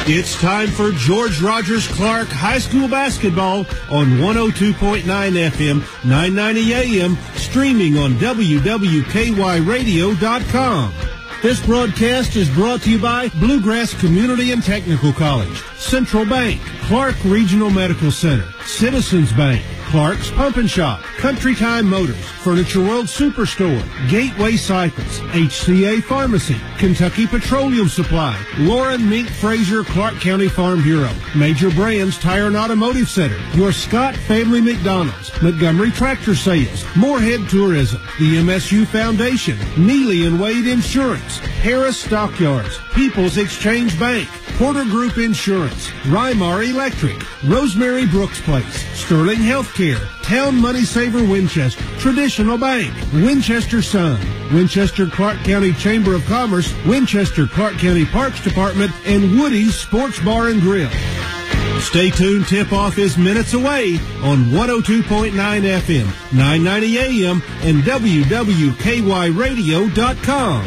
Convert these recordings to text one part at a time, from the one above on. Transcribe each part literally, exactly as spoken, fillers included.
It's time for George Rogers Clark High School basketball on one oh two point nine F M, nine ninety A M, streaming on W W K Y radio dot com. This broadcast is brought to you by Bluegrass Community and Technical College, Central Bank, Clark Regional Medical Center, Citizens Bank, Clark's Pump and Shop, Country Time Motors, Furniture World Superstore, Gateway Cycles, H C A Pharmacy, Kentucky Petroleum Supply, Lauren Mink Fraser Clark County Farm Bureau, Major Brands Tire and Automotive Center, your Scott Family McDonald's, Montgomery Tractor Sales, Moorhead Tourism, the M S U Foundation, Neely and Wade Insurance, Harris Stockyards, People's Exchange Bank, Porter Group Insurance, Rymar Electric, Rosemary Brooks Place, Sterling Healthcare, Town Money Saver Winchester, Traditional Bank, Winchester Sun, Winchester Clark County Chamber of Commerce, Winchester Clark County Parks Department, and Woody's Sports Bar and Grill. Stay tuned, tip-off is minutes away on one oh two point nine F M, nine ninety A M, and W W K Y radio dot com.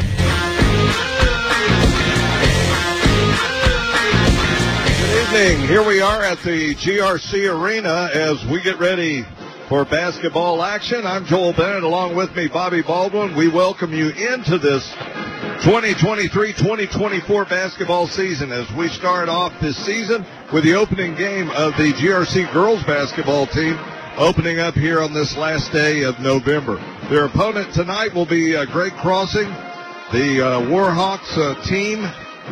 Here we are at the G R C Arena as we get ready for basketball action. I'm Joel Bennett, along with me, Bobby Baldwin. We welcome you into this twenty twenty-three twenty twenty-four basketball season as we start off this season with the opening game of the G R C girls basketball team opening up here on this last day of November. Their opponent tonight will be uh, Great Crossing, the uh, Warhawks uh, team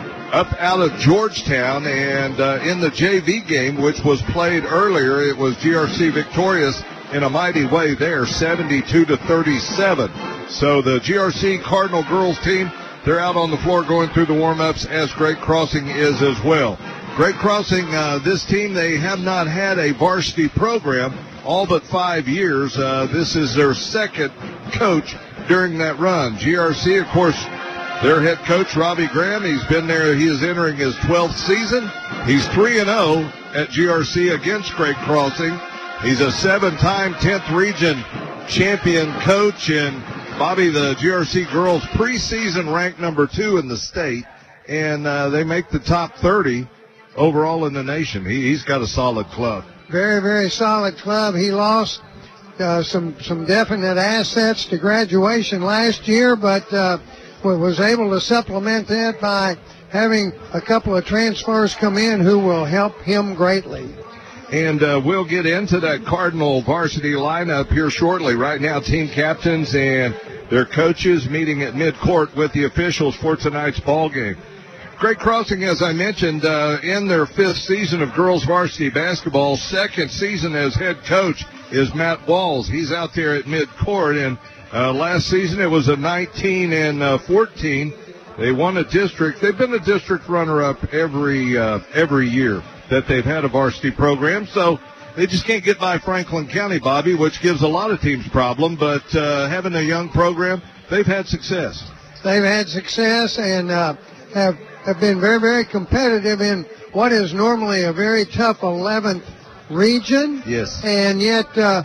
up out of Georgetown, and uh, in the J V game, which was played earlier, it was G R C victorious in a mighty way there, seventy-two to thirty-seven. So the G R C Cardinal girls team, they're out on the floor going through the warm-ups, as Great Crossing is as well. Great Crossing, uh, this team, they have not had a varsity program all but five years. Uh, this is their second coach during that run. G R C, of course, their head coach, Robbie Graham, he's been there. He is entering his twelfth season. He's three and oh at G R C against Great Crossing. He's a seven-time tenth region champion coach. And, Bobby, the G R C girls preseason ranked number two in the state, and uh, they make the top thirty overall in the nation. He, he's got a solid club. Very, very solid club. He lost uh, some, some definite assets to graduation last year, but uh, was able to supplement that by having a couple of transfers come in who will help him greatly. And uh, we'll get into that Cardinal varsity lineup here shortly. Right now, team captains and their coaches meeting at midcourt with the officials for tonight's ball game. Great Crossing, as I mentioned, uh, in their fifth season of girls varsity basketball, second season as head coach is Matt Walls. He's out there at midcourt, and Uh, last season, it was a nineteen and fourteen. They won a district. They've been a district runner-up every uh, every year that they've had a varsity program. So they just can't get by Franklin County, Bobby, which gives a lot of teams problem. But uh, having a young program, they've had success. They've had success and uh, have have been very, very competitive in what is normally a very tough eleventh region. Yes. And yet, uh,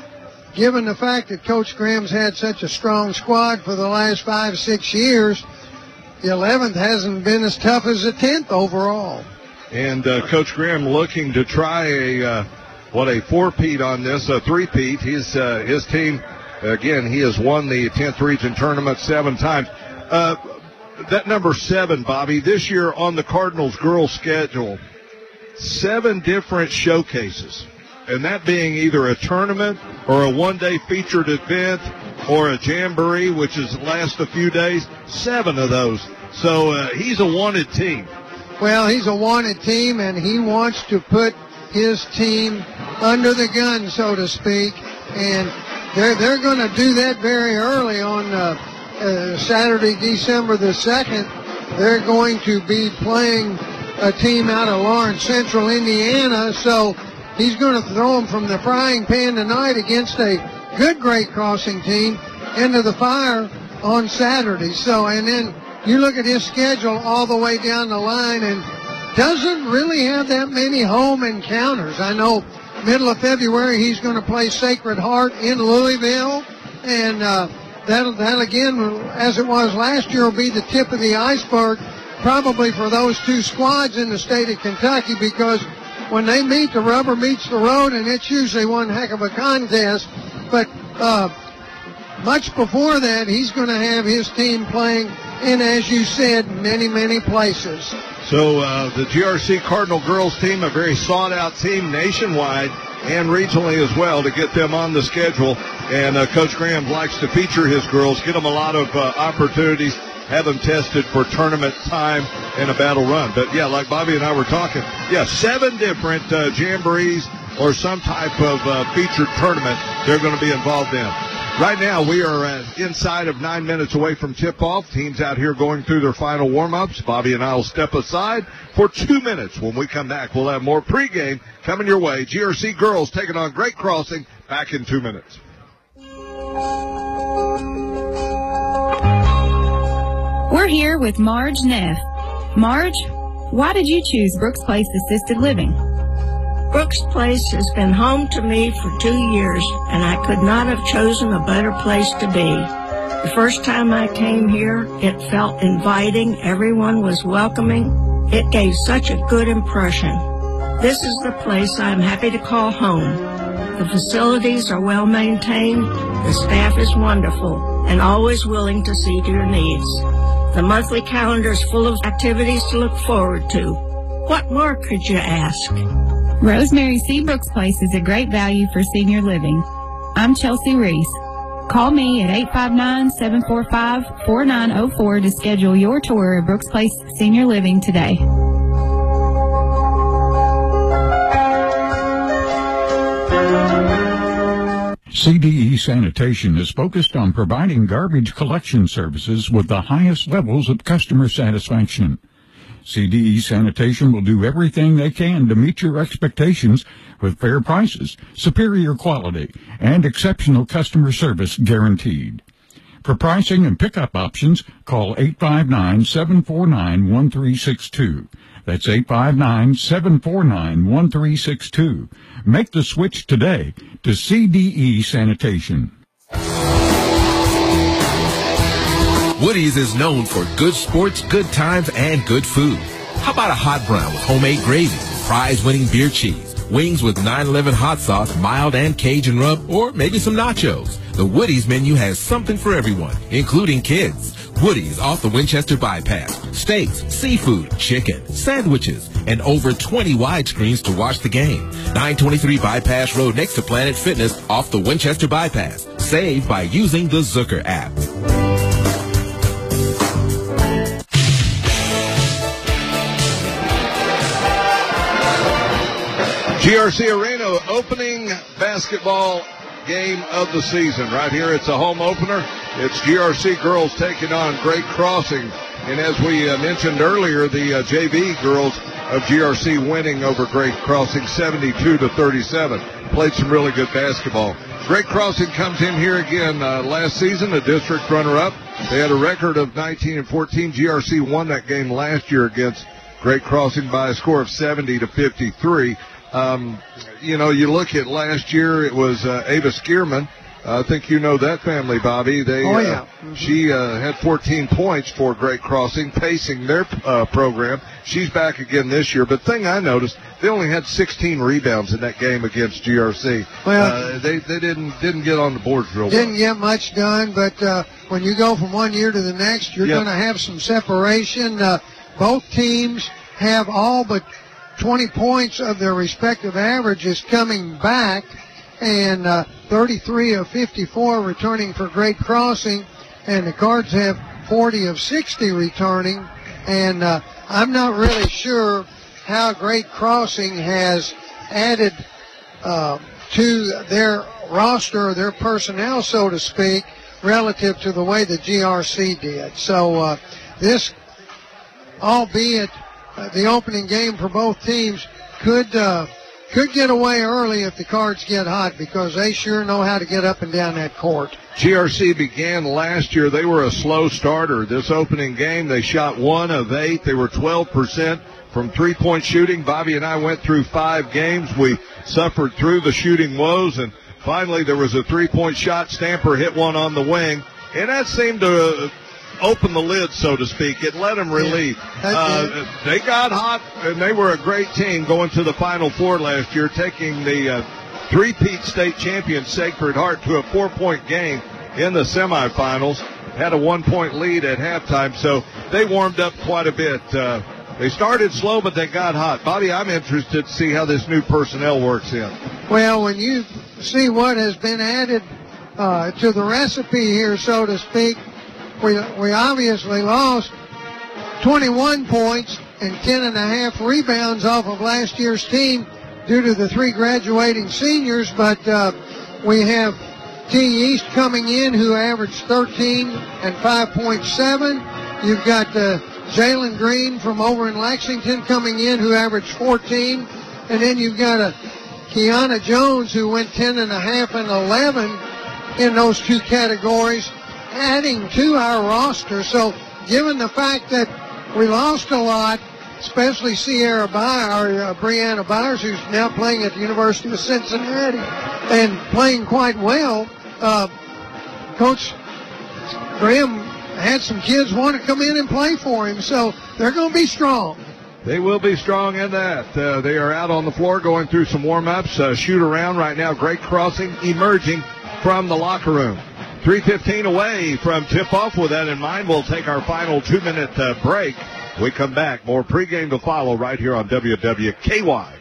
given the fact that Coach Graham's had such a strong squad for the last five, six years, the eleventh hasn't been as tough as the tenth overall. And uh, Coach Graham looking to try a, uh, what, a four-peat on this, a three-peat. His, uh, his team, again, he has won the tenth region tournament seven times. Uh, that number seven, Bobby, this year on the Cardinals girls schedule, seven different showcases. And that being either a tournament or a one-day featured event or a jamboree, which is last a few days, seven of those. So uh, he's a wanted team. Well, he's a wanted team, and he wants to put his team under the gun, so to speak. And they're, they're going to do that very early on uh, uh, Saturday, December the second. They're going to be playing a team out of Lawrence Central, Indiana, so he's going to throw them from the frying pan tonight against a good Great Crossing team into the fire on Saturday. So, and then you look at his schedule all the way down the line and doesn't really have that many home encounters. I know middle of February he's going to play Sacred Heart in Louisville, and uh, that'll, that again, as it was last year, will be the tip of the iceberg probably for those two squads in the state of Kentucky, because when they meet, the rubber meets the road, and it's usually one heck of a contest. But uh, much before that, he's going to have his team playing in, as you said, many, many places. So uh, the G R C Cardinal girls team, a very sought-out team nationwide and regionally as well, to get them on the schedule. And uh, Coach Graham likes to feature his girls, get them a lot of uh, opportunities, have them tested for tournament time and a battle run. But, yeah, like Bobby and I were talking, yeah, seven different uh, jamborees or some type of uh, featured tournament they're going to be involved in. Right now, we are uh, inside of nine minutes away from tip-off. Teams out here going through their final warm-ups. Bobby and I will step aside for two minutes. When we come back, we'll have more pregame coming your way. G R C girls taking on Great Crossing. Back in two minutes. We're here with Marge Neff. Marge, why did you choose Brooks Place Assisted Living? Brooks Place has been home to me for two years, and I could not have chosen a better place to be. The first time I came here, it felt inviting. Everyone was welcoming. It gave such a good impression. This is the place I'm happy to call home. The facilities are well maintained, the staff is wonderful, and always willing to see to your needs. The monthly calendar is full of activities to look forward to. What more could you ask? Rosemary C. Brooks Place is a great value for senior living. I'm Chelsea Reese. Call me at eight five nine, seven four five, four nine zero four to schedule your tour of Brooks Place Senior Living today. C D E Sanitation is focused on providing garbage collection services with the highest levels of customer satisfaction. C D E Sanitation will do everything they can to meet your expectations with fair prices, superior quality, and exceptional customer service guaranteed. For pricing and pickup options, call eight five nine, seven four nine, one three six two. That's eight five nine, seven four nine, one three six two. Make the switch today to C D E Sanitation. Woody's is known for good sports, good times, and good food. How about a hot brown with homemade gravy, prize-winning beer cheese, wings with nine eleven hot sauce, mild and Cajun rub, or maybe some nachos? The Woody's menu has something for everyone, including kids. Woody's off the Winchester Bypass. Steaks, seafood, chicken, sandwiches, and over twenty widescreens to watch the game. nine twenty-three Bypass Road next to Planet Fitness off the Winchester Bypass. Save by using the Zucker app. G R C Arena opening basketball game of the season. Right here, it's a home opener. It's G R C girls taking on Great Crossing. And as we uh, mentioned earlier, the uh, J V girls of G R C winning over Great Crossing seventy-two to thirty-seven. Played some really good basketball. Great Crossing comes in here again uh, last season, a district runner-up. They had a record of nineteen and fourteen. G R C won that game last year against Great Crossing by a score of seventy to fifty-three. Um, you know, you look at last year, it was uh, Ava Skierman. Uh, I think you know that family, Bobby. They, oh, yeah. Uh, mm-hmm. She uh, had fourteen points for Great Crossing, pacing their uh, program. She's back again this year. But the thing I noticed, they only had sixteen rebounds in that game against G R C. Well, uh, they they didn't didn't get on the boards real well. Didn't get much done, but uh, when you go from one year to the next, you're yep. going to have some separation. Uh, both teams have all but twenty points of their respective averages coming back, and uh, thirty-three of fifty-four returning for Great Crossing, and the Cards have forty of sixty returning. And uh, I'm not really sure how Great Crossing has added uh, to their roster, their personnel, so to speak, relative to the way the G R C did. So uh, this, albeit uh, the opening game for both teams, could uh, could get away early if the Cards get hot, because they sure know how to get up and down that court. G R C began last year. They were a slow starter. This opening game, they shot one of eight. They were twelve percent from three-point shooting. Bobby and I went through five games. We suffered through the shooting woes, and finally there was a three-point shot. Stamper hit one on the wing, and that seemed to opened the lid, so to speak. It let them relieve. Yeah, uh, they got hot, and they were a great team going to the Final Four last year, taking the uh, three-peat state champion Sacred Heart to a four-point game in the semifinals. Had a one-point lead at halftime, so they warmed up quite a bit. Uh, they started slow, but they got hot. Bobby, I'm interested to see how this new personnel works in. Well, when you see what has been added uh, to the recipe here, so to speak, we we obviously lost twenty-one points and ten and a half rebounds off of last year's team due to the three graduating seniors, but uh, we have T East coming in who averaged thirteen and five point seven. You've got uh, Jalen Green from over in Lexington coming in who averaged fourteen. And then you've got a Kiana Jones who went ten and a half and eleven in those two categories, adding to our roster. So given the fact that we lost a lot, especially Sierra Byers, uh, Brianna Byers, who's now playing at the University of Cincinnati and playing quite well, uh, Coach Graham had some kids want to come in and play for him, so they're going to be strong. They will be strong in that. Uh, they are out on the floor going through some warm-ups, uh, shoot around right now. Great crossing emerging from the locker room. three fifteen away from tip-off. With that in mind, we'll take our final two-minute uh, break. We come back. More pregame to follow right here on W W K Y.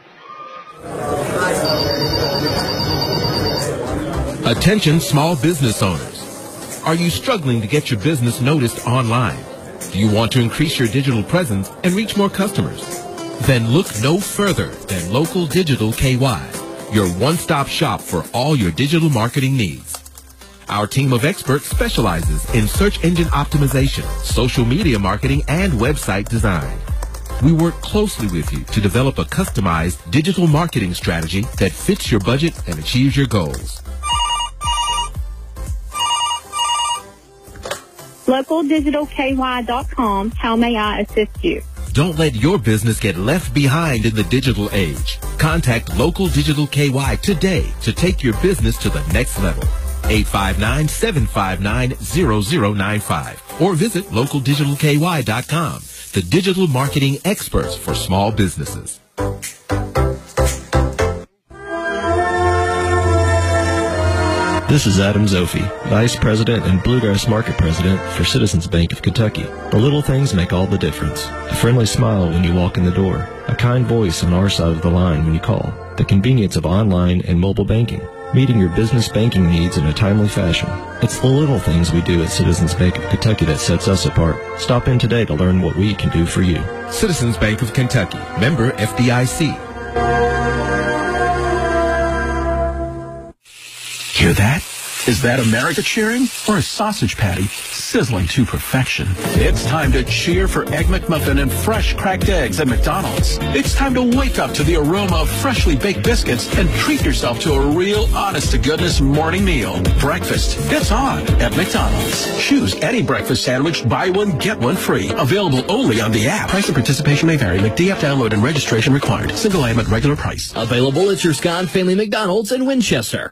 Attention small business owners. Are you struggling to get your business noticed online? Do you want to increase your digital presence and reach more customers? Then look no further than Local Digital K Y, your one-stop shop for all your digital marketing needs. Our team of experts specializes in search engine optimization, social media marketing, and website design. We work closely with you to develop a customized digital marketing strategy that fits your budget and achieves your goals. local digital K Y dot com. How may I assist you? Don't let your business get left behind in the digital age. Contact Local Digital K Y today to take your business to the next level. eight five nine, seven five nine, zero zero nine five or visit local digital K Y dot com, the digital marketing experts for small businesses. This is Adam Zofi, Vice President and Bluegrass Market President for Citizens Bank of Kentucky. The little things make all the difference. A friendly smile when you walk in the door. A kind voice on our side of the line when you call. The convenience of online and mobile banking. Meeting your business banking needs in a timely fashion. It's the little things we do at Citizens Bank of Kentucky that sets us apart. Stop in today to learn what we can do for you. Citizens Bank of Kentucky, member F D I C. Hear that? Is that America cheering or a sausage patty sizzling to perfection? It's time to cheer for Egg McMuffin and fresh cracked eggs at McDonald's. It's time to wake up to the aroma of freshly baked biscuits and treat yourself to a real honest-to-goodness morning meal. Breakfast, it's on at McDonald's. Choose any breakfast sandwich, buy one, get one free. Available only on the app. Price and participation may vary. McD app download and registration required. Single item at regular price. Available at your Scott Family McDonald's in Winchester.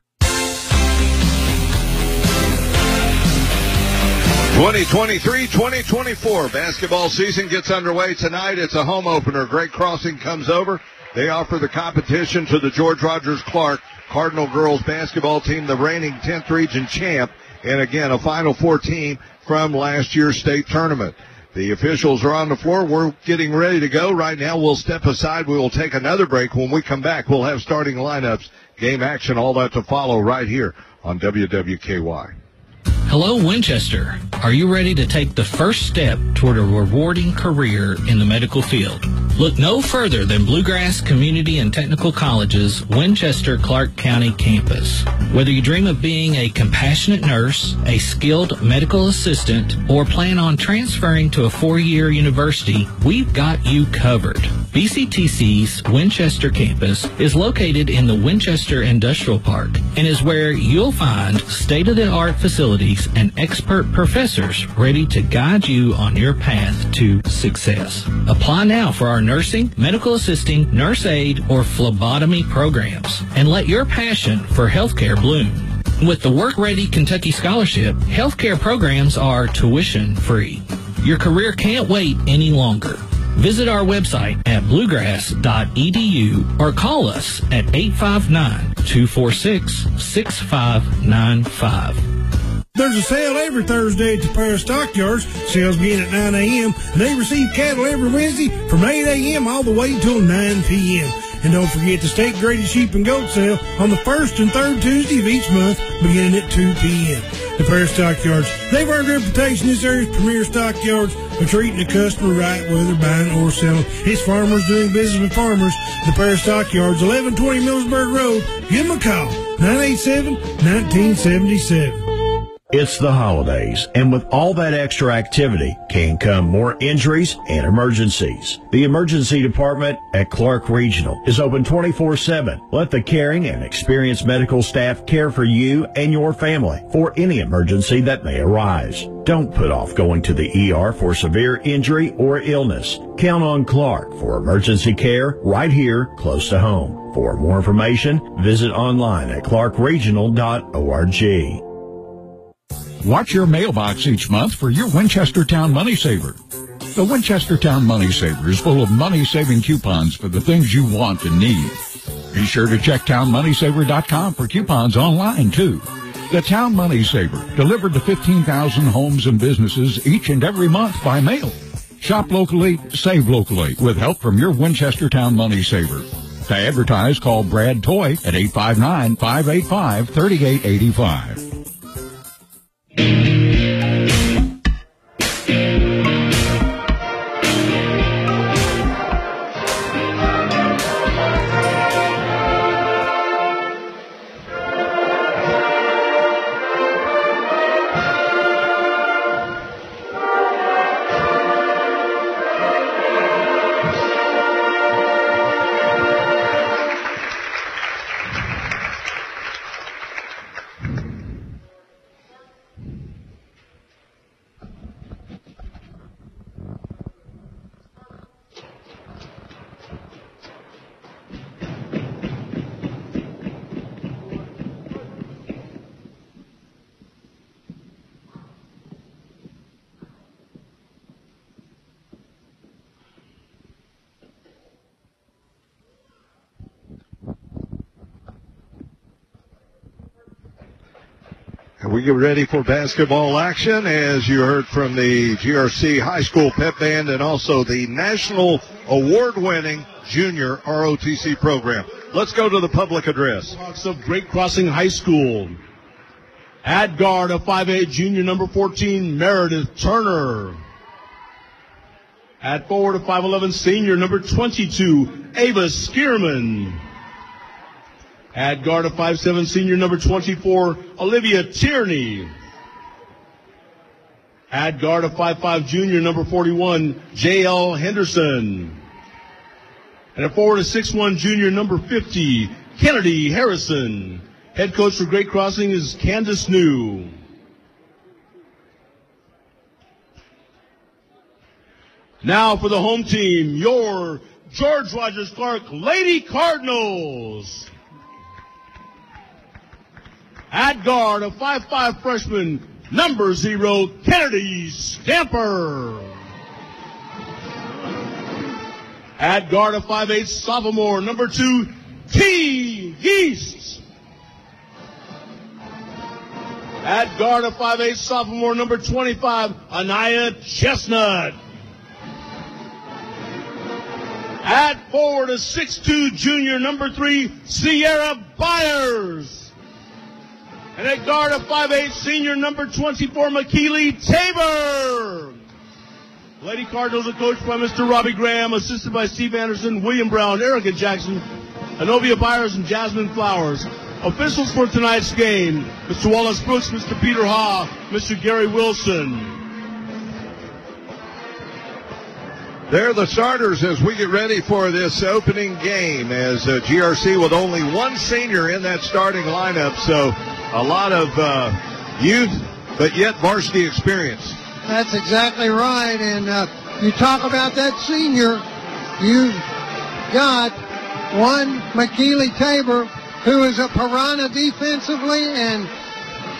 twenty twenty-three twenty twenty-four basketball season gets underway tonight. It's a home opener. Great Crossing comes over. They offer the competition to the George Rogers Clark Cardinal girls basketball team, the reigning tenth region champ, and again, a Final Four team from last year's state tournament. The officials are on the floor. We're getting ready to go. Right now, we'll step aside. We will take another break. When we come back, we'll have starting lineups, game action, all that to follow right here on W W K Y. Hello, Winchester. Are you ready to take the first step toward a rewarding career in the medical field? Look no further than Bluegrass Community and Technical College's Winchester Clark County campus. Whether you dream of being a compassionate nurse, a skilled medical assistant, or plan on transferring to a four-year university, we've got you covered. B C T C's Winchester campus is located in the Winchester Industrial Park and is where you'll find state-of-the-art facilities and expert professors ready to guide you on your path to success. Apply now for our nursing, medical assisting, nurse aid, or phlebotomy programs and let your passion for healthcare bloom. With the Work Ready Kentucky Scholarship, healthcare programs are tuition free. Your career can't wait any longer. Visit our website at bluegrass dot e d u or call us at eight five nine, two four six, six five nine five. There's a sale every Thursday at the Paris Stockyards. Sales begin at nine a.m. They receive cattle every Wednesday from eight a.m. all the way until nine p.m. And don't forget the state graded sheep and goat sale on the first and third Tuesday of each month beginning at two p.m. The Paris Stockyards, they've earned a reputation as this area's premier stockyards for treating the customer right, whether buying or selling. It's farmers doing business with farmers. The Paris Stockyards, eleven twenty Millersburg Road. Give them a call, nine eight seven, one nine seven seven. It's the holidays, and with all that extra activity can come more injuries and emergencies. The emergency department at Clark Regional is open twenty-four seven. Let the caring and experienced medical staff care for you and your family for any emergency that may arise. Don't put off going to the E R for severe injury or illness. Count on Clark for emergency care right here close to home. For more information, visit online at clark regional dot org. Watch your mailbox each month for your Winchestertown Money Saver. The Winchestertown Money Saver is full of money-saving coupons for the things you want and need. Be sure to check town money saver dot com for coupons online, too. The Town Money Saver, delivered to fifteen thousand homes and businesses each and every month by mail. Shop locally, save locally, with help from your Winchestertown Money Saver. To advertise, call Brad Toy at eight five nine, five eight five, three eight eight five. We get ready for basketball action, as you heard from the G R C High School Pep Band and also the national award-winning junior R O T C program. Let's go to the public address. Hawks of Great Crossing High School. At guard of five eight junior number fourteen, Meredith Turner. At forward of five eleven senior number twenty-two, Ava Skierman. At guard of five seven senior number twenty-four, Olivia Tierney. At guard of five five junior number forty-one, J L Henderson. And at forward of six one junior number fifty, Kennedy Harrison. Head coach for Great Crossing is Candace New. Now for the home team, your George Rogers Clark Lady Cardinals. At guard, a five five freshman, number zero, Kennedy Stamper. At guard, a five eight sophomore, number two, T. East. At guard, a five eight sophomore, number twenty-five, Anaya Chestnut. At forward, a six two junior, number three, Sierra Byers. And at guard, a five eight senior, number twenty-four, McKeely Tabor. Lady Cardinals are coached by Mister Robbie Graham, assisted by Steve Anderson, William Brown, Erica Jackson, Anovia Byers, and Jasmine Flowers. Officials for tonight's game, Mister Wallace Brooks, Mister Peter Ha, Mister Gary Wilson. They're the starters as we get ready for this opening game, as uh, G R C with only one senior in that starting lineup, so a lot of uh, youth, but yet varsity experience. That's exactly right, and uh, you talk about that senior, you've got one McKeely Tabor, who is a piranha defensively, and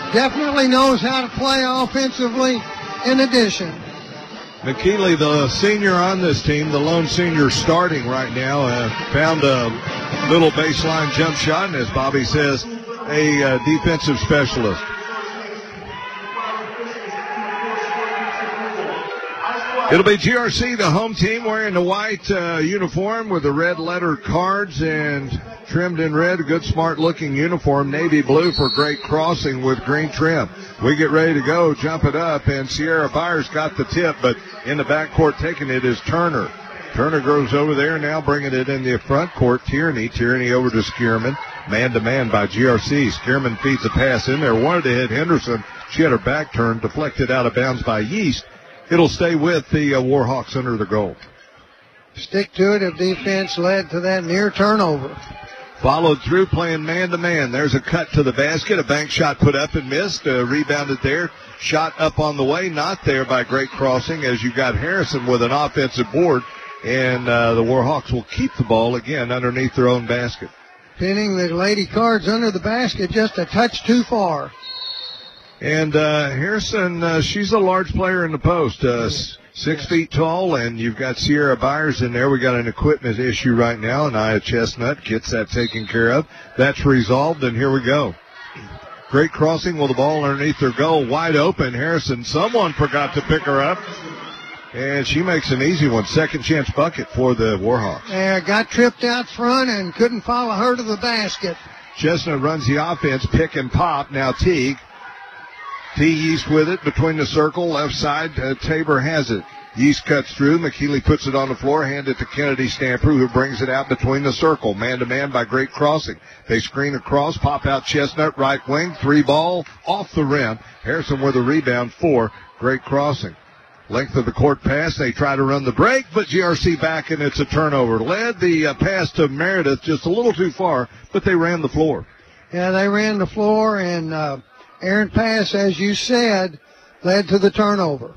definitely knows how to play offensively in addition. McKeely, the senior on this team, the lone senior starting right now, uh, found a little baseline jump shot, and as Bobby says, a uh, defensive specialist. It'll be G R C, the home team, wearing the white uh, uniform with the red lettered cards and trimmed in red. A good, smart-looking uniform. Navy blue for Great Crossing with green trim. We get ready to go, jump it up, and Sierra Byers got the tip, but in the backcourt taking it is Turner. Turner goes over there now, bringing it in the front court. Tierney, Tierney over to Skierman. Man-to-man by G R C. Skierman feeds a pass in there. Wanted to hit Henderson. She had her back turned, deflected out of bounds by Yeast. It'll stay with the uh, Warhawks under the goal. Stick to it if defense led to that near turnover. Followed through, playing man-to-man. There's a cut to the basket. A bank shot put up and missed. Uh, rebounded there. Shot up on the way. Not there by Great Crossing, as you got Harrison with an offensive board. And uh, the Warhawks will keep the ball again underneath their own basket. Pinning the Lady Cards under the basket just a touch too far. And uh, Harrison, uh, she's a large player in the post, uh, six yes. feet tall, and you've got Sierra Byers in there. We got an equipment issue right now, and Nia Chestnut gets that taken care of. That's resolved, and here we go. Great Crossing with the ball underneath their goal, wide open. Harrison, someone forgot to pick her up, and she makes an easy one. Second chance bucket for the Warhawks. Yeah, got tripped out front and couldn't follow her to the basket. Chestnut runs the offense, pick and pop. Now Teague. T. Yeast with it between the circle, left side. Uh, Tabor has it. Yeast cuts through. McKeely puts it on the floor, hand it to Kennedy Stamper, who brings it out between the circle. Man-to-man by Great Crossing. They screen across, pop out Chestnut, right wing, three ball, off the rim. Harrison with a rebound for Great Crossing. Length of the court pass. They try to run the break, but G R C back, and it's a turnover. Led the uh, pass to Meredith just a little too far, but they ran the floor. Yeah, they ran the floor, and uh, Aaron Pass, as you said, led to the turnover.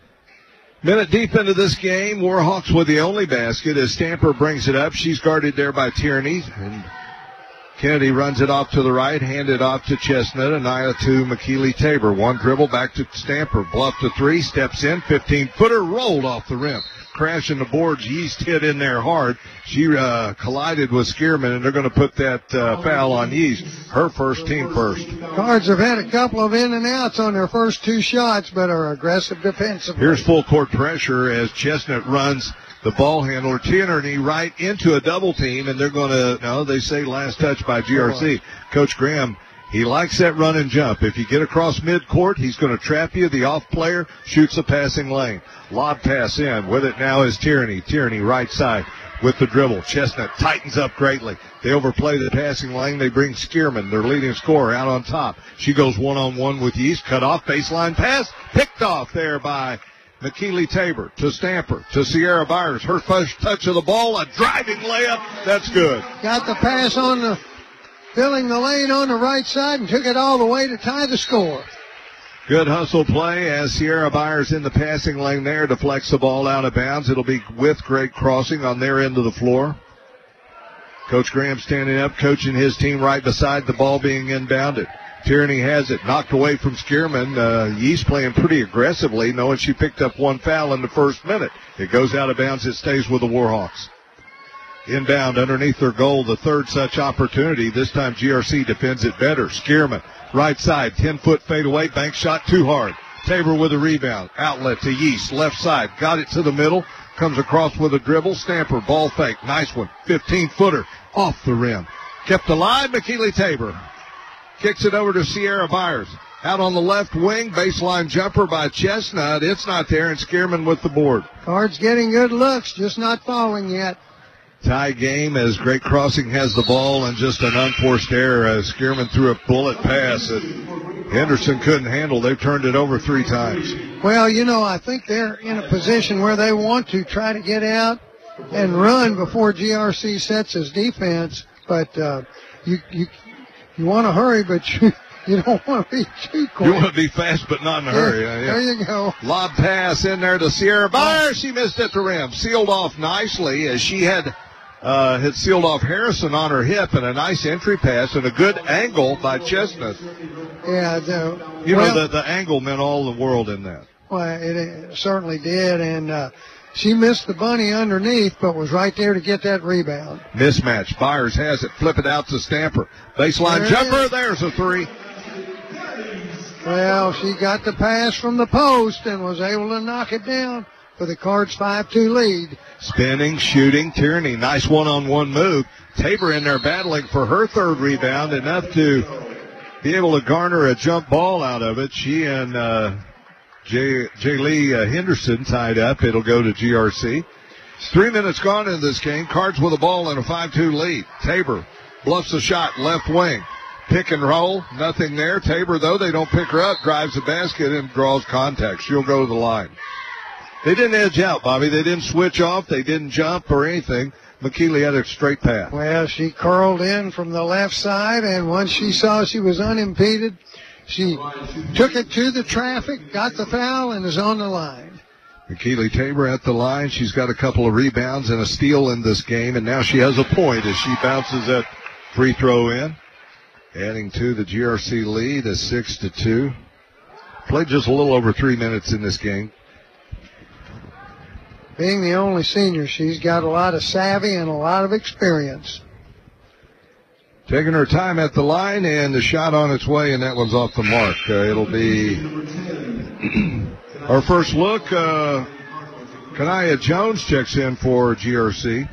Minute deep into this game, Warhawks with the only basket as Stamper brings it up. She's guarded there by Tierney, and Kennedy runs it off to the right, handed off to Chestnut, Anaya to McKeely Tabor. One dribble back to Stamper, bluff to three, steps in, fifteen-footer, rolled off the rim. Crashing the boards, Yeast hit in there hard. She uh, collided with Skierman, and they're going to put that uh, foul on Yeast. Her first, team first. Cards have had a couple of in and outs on their first two shots, but are aggressive defensively. Here's full court pressure as Chestnut runs the ball handler, Tierney, right into a double team, and they're going to, no, they say last touch by G R C. Coach Graham, he likes that run and jump. If you get across midcourt, he's going to trap you. The off player shoots a passing lane. Lob pass in. With it now is Tierney. Tierney right side with the dribble. Chestnut tightens up greatly. They overplay the passing lane. They bring Skierman, their leading scorer, out on top. She goes one-on-one with Yeast. Cut off. Baseline pass. Picked off there by McKeely Tabor to Stamper to Sierra Byers. Her first touch of the ball. A driving layup. That's good. Got the pass on the filling the lane on the right side and took it all the way to tie the score. Good hustle play as Sierra Byers in the passing lane there deflects the ball out of bounds. It'll be with Great Crossing on their end of the floor. Coach Graham standing up, coaching his team right beside the ball being inbounded. Tierney has it, knocked away from Skierman. Uh, Yeast playing pretty aggressively, knowing she picked up one foul in the first minute. It goes out of bounds. It stays with the Warhawks. Inbound underneath their goal, the third such opportunity. This time G R C defends it better. Skierman, right side, ten-foot fadeaway, bank shot too hard. Tabor with a rebound. Outlet to Yeast, left side, got it to the middle, comes across with a dribble. Stamper, ball fake, nice one. fifteen-footer, off the rim. Kept alive, McKeely Tabor. Kicks it over to Sierra Byers. Out on the left wing, baseline jumper by Chestnut. It's not there, and Skierman with the board. Cards getting good looks, just not falling yet. Tie game as Great Crossing has the ball, and just an unforced error as Skierman threw a bullet pass that Henderson couldn't handle. They've turned it over three times. Well, you know, I think they're in a position where they want to try to get out and run before G R C sets his defense, but uh, you you you want to hurry, but you you don't want to be too quick. You want to be fast, but not in a hurry. Yeah, yeah. There you go. Lob pass in there to Sierra Byers. She missed at the rim. Sealed off nicely as she had uh, had sealed off Harrison on her hip, and a nice entry pass and a good angle by Chestnut. Yeah, the, You well, know, the, the angle meant all the world in that. Well, it, it certainly did, and uh, she missed the bunny underneath, but was right there to get that rebound. Mismatch. Byers has it. Flip it out to Stamper. Baseline There it jumper. is. There's a three. Well, she got the pass from the post and was able to knock it down for the Cards five two lead. Spinning, shooting, Tierney. Nice one-on-one move. Tabor in there battling for her third rebound, enough to be able to garner a jump ball out of it. She and uh, Jay, Jay Lee uh, Henderson tied up. It'll go to G R C. Three minutes gone in this game. Cards with a ball and a five two lead. Tabor bluffs a shot, left wing. Pick and roll, nothing there. Tabor, though, they don't pick her up, drives the basket and draws contact. She'll go to the line. They didn't edge out, Bobby. They didn't switch off. They didn't jump or anything. McKeely had a straight path. Well, she curled in from the left side, and once she saw she was unimpeded, she took it to the traffic, got the foul, and is on the line. McKeely Tabor at the line. She's got a couple of rebounds and a steal in this game, and now she has a point as she bounces that free throw in. Adding to the G R C lead, a six to two. Played just a little over three minutes in this game. Being the only senior, she's got a lot of savvy and a lot of experience. Taking her time at the line, and the shot on its way, and that one's off the mark. Uh, it'll be our first look. Uh, Kanaya Jones checks in for G R C,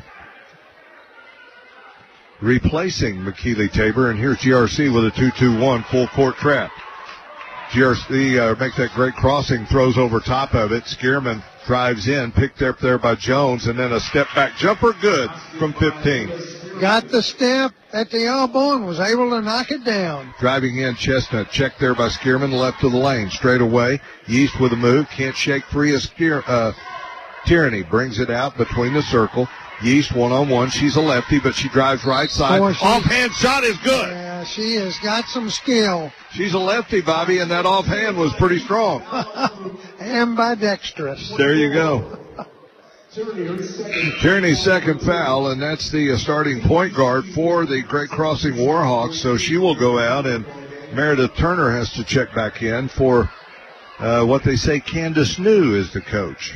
replacing McKeely Tabor, and here's G R C with a two two one full court trap. G R C uh, makes that great crossing, throws over top of it. Skierman drives in, picked up there by Jones, and then a step back jumper, good from fifteen. Got the step at the elbow and was able to knock it down. Driving in, Chestnut, checked there by Skierman, left of the lane, straight away. Yeast with a move, can't shake free as Skier, uh, Tierney brings it out between the circle. Yeast one-on-one. She's a lefty, but she drives right side. Boy, she- Offhand shot is good. Yeah, she has got some skill. She's a lefty, Bobby, and that offhand was pretty strong. Ambidextrous. There you go. Tierney's second foul, and that's the uh, starting point guard for the Great Crossing Warhawks. So she will go out, and Meredith Turner has to check back in for uh, what they say Candace New is the coach.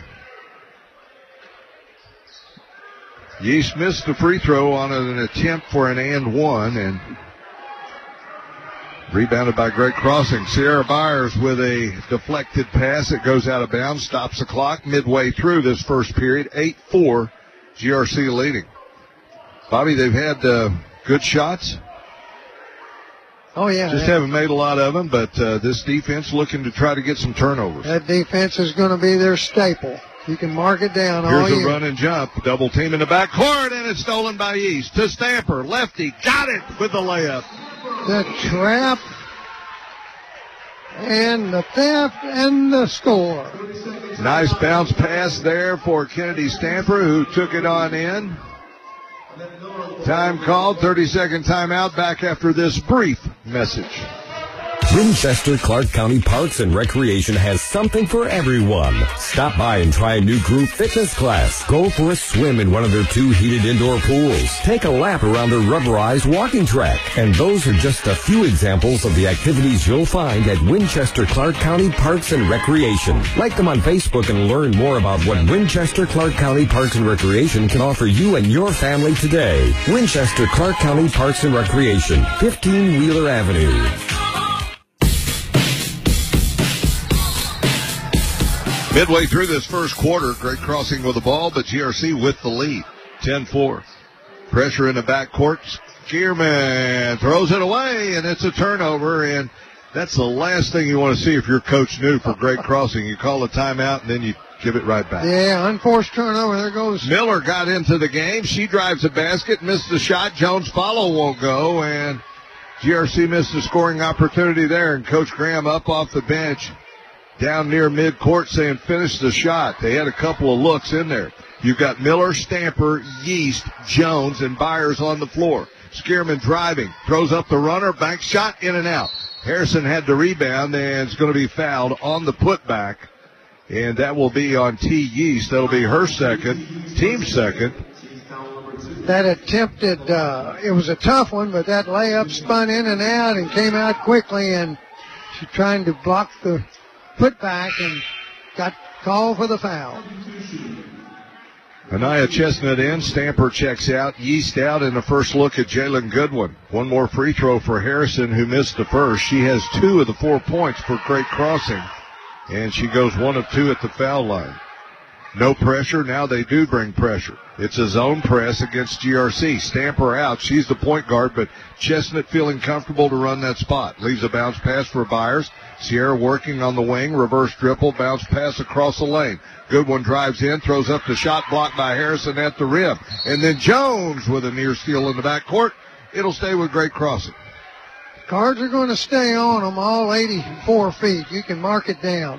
Yeast missed the free throw on an attempt for an and one, and rebounded by Great Crossing. Sierra Byers with a deflected pass. It goes out of bounds, stops the clock midway through this first period. eight four, G R C leading. Bobby, they've had uh, good shots. Oh, yeah. Just that, haven't made a lot of them, but uh, this defense looking to try to get some turnovers. that defense is going to be their staple. You can mark it down all Here's a year. run and jump. Double team in the backcourt, and it's stolen by Yeast. To Stamper. Lefty. Got it with the layup. The trap and the theft and the score. Nice bounce pass there for Kennedy Stamper, who took it on in. Time called. thirty-second timeout. Back after this brief message. Winchester Clark County Parks and Recreation has something for everyone. Stop by and try a new group fitness class. Go for a swim in one of their two heated indoor pools. Take a lap around their rubberized walking track. And those are just a few examples of the activities you'll find at Winchester Clark County Parks and Recreation. Like them on Facebook and learn more about what Winchester Clark County Parks and Recreation can offer you and your family today. Winchester Clark County Parks and Recreation, fifteen Wheeler Avenue. Midway through this first quarter, Great Crossing with the ball, but G R C with the lead. ten four. Pressure in the backcourt. Skierman throws it away, and it's a turnover, and that's the last thing you want to see if you're Coach New for Great Crossing. You call a timeout, and then you give it right back. Yeah, unforced turnover. There goes. Miller got into the game. She drives a basket, missed the shot. Jones follow won't go, and G R C missed a scoring opportunity there, and Coach Graham up off the bench down near midcourt saying finish the shot. They had a couple of looks in there. You've got Miller, Stamper, Yeast, Jones, and Byers on the floor. Skierman driving, throws up the runner, bank shot, in and out. Harrison had the rebound and is going to be fouled on the putback, and that will be on T. Yeast. That'll be her second, team second. that attempted, uh, it was a tough one, but that layup spun in and out and came out quickly, and she trying to block the putback and got called for the foul. Anaya Chestnut in, Stamper checks out, Yeast out, in the first look at Jalen Goodwin. One more free throw for Harrison, who missed the first. She has two of the four points for Great Crossing, and she goes one of two at the foul line. No pressure. Now they do bring pressure. It's a zone press against G R C. Stamper out. She's the point guard, but Chestnut feeling comfortable to run that spot. Leaves a bounce pass for Byers. Sierra working on the wing. Reverse dribble. Bounce pass across the lane. Goodwin drives in. Throws up the shot, blocked by Harrison at the rim. And then Jones with a near steal in the backcourt. It'll stay with Great Crossing. Cards are going to stay on them all eighty-four feet. You can mark it down.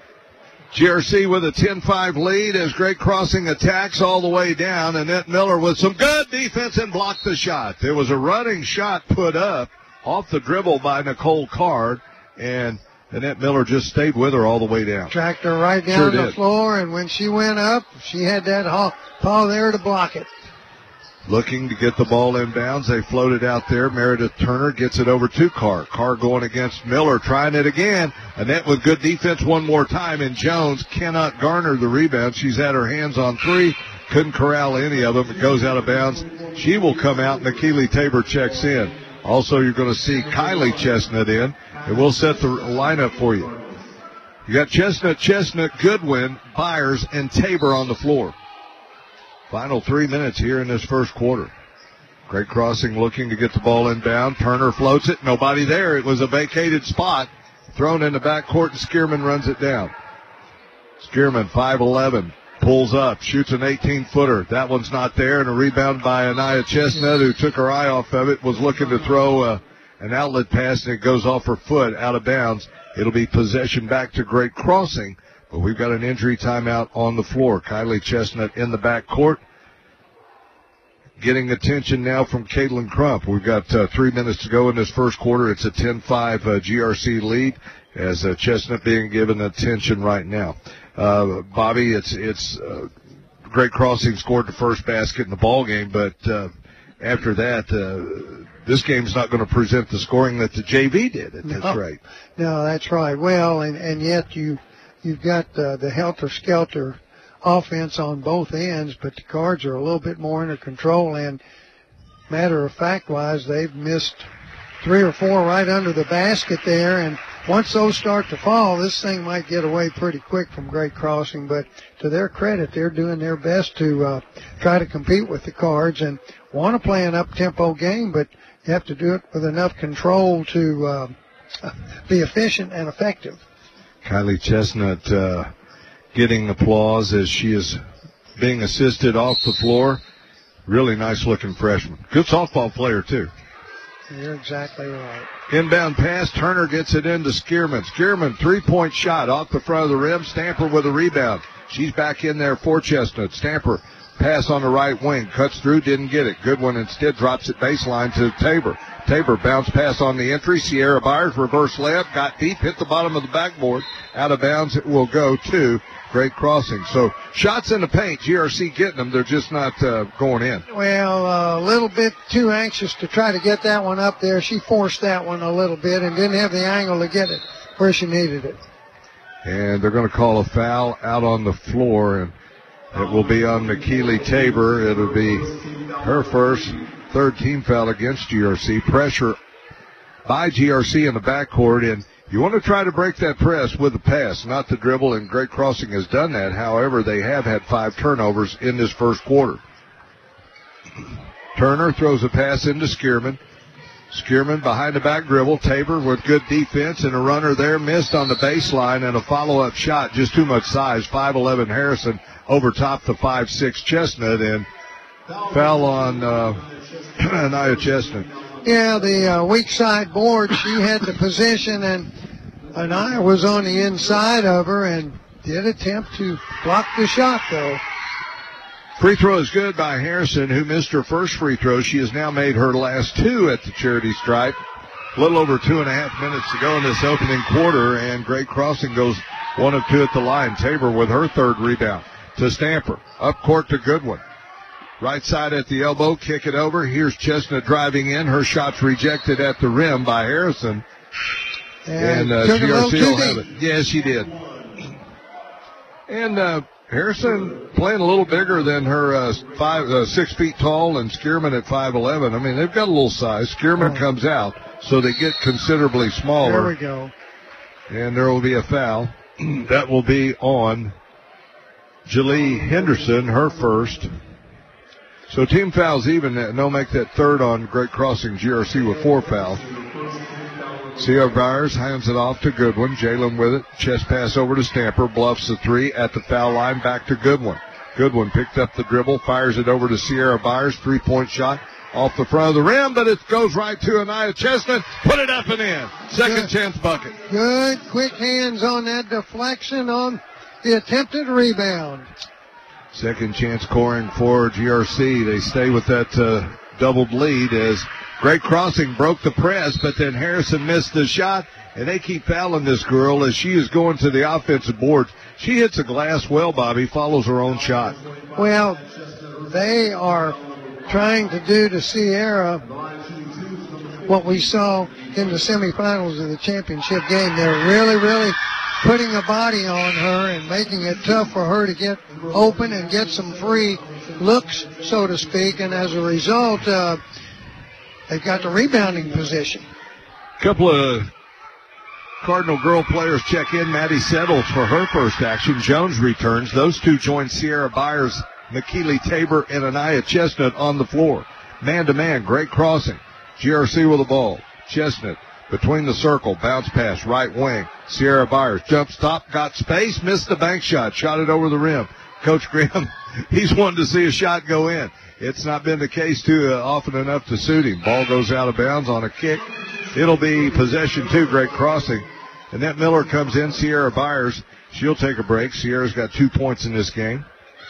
G R C with a ten five lead as Great Crossing attacks all the way down. Annette Miller with some good defense and blocked the shot. There was a running shot put up off the dribble by Nicole Card, and Annette Miller just stayed with her all the way down. Tracked her right down Sure the did. floor, and when she went up, she had that haul, paw there to block it. Looking to get the ball inbounds. They floated out there. Meredith Turner gets it over to Carr. Carr going against Miller, trying it again. Annette with good defense one more time, and Jones cannot garner the rebound. She's had her hands on three. Couldn't corral any of them. It goes out of bounds. She will come out. Nikili Tabor checks in. Also, you're going to see Kylie Chestnut in, and we'll set the lineup for you. You got Chestnut, Chestnut, Goodwin, Byers, and Tabor on the floor. Final three minutes here in this first quarter. Great Crossing looking to get the ball inbound. Turner floats it. Nobody there. It was a vacated spot. Thrown in the backcourt, and Skierman runs it down. Skierman, five eleven, pulls up, shoots an eighteen-footer. That one's not there, and a rebound by Anaya Chestnut, who took her eye off of it, was looking to throw uh, an outlet pass, and it goes off her foot, out of bounds. It'll be possession back to Great Crossing. But we've got an injury timeout on the floor. Kylie Chestnut in the backcourt. Getting attention now from Caitlin Crump. We've got uh, three minutes to go in this first quarter. It's a ten five uh, G R C lead as uh, Chestnut being given attention right now. Uh, Bobby, it's it's uh, Great Crossing scored the first basket in the ball game, but uh, after that, uh, this game's not going to present the scoring that the J V did at this No. rate. No, that's right. Well, and, and yet you, you've got uh, the helter-skelter offense on both ends, but the Cards are a little bit more under control, and matter of fact-wise, they've missed three or four right under the basket there, and once those start to fall, this thing might get away pretty quick from Great Crossing, but to their credit, they're doing their best to uh, try to compete with the Cards and want to play an up-tempo game, but you have to do it with enough control to uh, be efficient and effective. Kylie Chestnut uh, getting applause as she is being assisted off the floor. Really nice-looking freshman. Good softball player, too. You're exactly right. Inbound pass. Turner gets it into Skierman. Skierman, three-point shot off the front of the rim. Stamper with a rebound. She's back in there for Chestnut. Stamper, pass on the right wing. Cuts through, didn't get it. Goodwin instead drops it baseline to Tabor. Tabor, bounce pass on the entry. Sierra Byers, reverse layup. Got deep, hit the bottom of the backboard. Out of bounds, it will go to Great Crossing. So shots in the paint, G R C getting them. They're just not uh, going in. Well, a little bit too anxious to try to get that one up there. She forced that one a little bit and didn't have the angle to get it where she needed it. And they're going to call a foul out on the floor, and it will be on Nikili Tabor. It'll be her first, third team foul against G R C. Pressure by G R C in the backcourt, and you want to try to break that press with the pass, not the dribble, and Great Crossing has done that. However, they have had five turnovers in this first quarter. Turner throws a pass into Skierman. Skierman behind the back dribble. Tabor with good defense, and a runner there missed on the baseline, and a follow-up shot, just too much size. five eleven Harrison over top the five six Chestnut, and foul on uh, Anaya Chestnut. Yeah, the uh, weak side board, she had the position, and Anaya was on the inside of her and did attempt to block the shot, though. Free throw is good by Harrison, who missed her first free throw. She has now made her last two at the charity stripe. A little over two and a half minutes to go in this opening quarter, and Great Crossing goes one of two at the line. Tabor with her third rebound to Stamper. Up court to Goodwin. Right side at the elbow, kick it over. Here's Chestnut driving in. Her shot's rejected at the rim by Harrison. And, and uh, G R C will have it. Yes, she did. And uh, Harrison playing a little bigger than her uh, five, uh, six feet tall, and Skierman at five eleven. I mean, they've got a little size. Skierman oh. comes out, so they get considerably smaller. There we go. And there will be a foul. That will be on Jalee Henderson, her first. So team fouls even. And they'll make that third on Great Crossing G R C with four fouls. Sierra Byers hands it off to Goodwin. Jalen with it. Chest pass over to Stamper. Bluffs the three at the foul line. Back to Goodwin. Goodwin picked up the dribble. Fires it over to Sierra Byers. Three-point shot off the front of the rim, but it goes right to Anaya Chestnut. Put it up and in. Second Good. chance bucket. Good quick hands on that deflection on the attempted rebound. Second chance scoring for G R C. They stay with that uh, doubled lead as Great Crossing broke the press, but then Harrison missed the shot, and they keep fouling this girl as she is going to the offensive board. She hits a glass well, Bobby, follows her own shot. Well, they are trying to do to Sierra what we saw in the semifinals of the championship game. They're really, really putting a body on her and making it tough for her to get open and get some free looks, so to speak, and as a result, uh, they've got the rebounding position. A couple of Cardinal girl players check in. Maddie settles for her first action. Jones returns. Those two join Sierra Byers, McKeely Tabor, and Anaya Chestnut on the floor. Man-to-man, Great Crossing. G R C with the ball. Chestnut between the circle. Bounce pass, right wing. Sierra Byers jump stop, got space, missed the bank shot. Shot it over the rim. Coach Graham, he's wanted to see a shot go in. It's not been the case too uh, often enough to suit him. Ball goes out of bounds on a kick. It'll be possession two, Great Crossing. Annette Miller comes in. Sierra Byers, she'll take a break. Sierra's got two points in this game.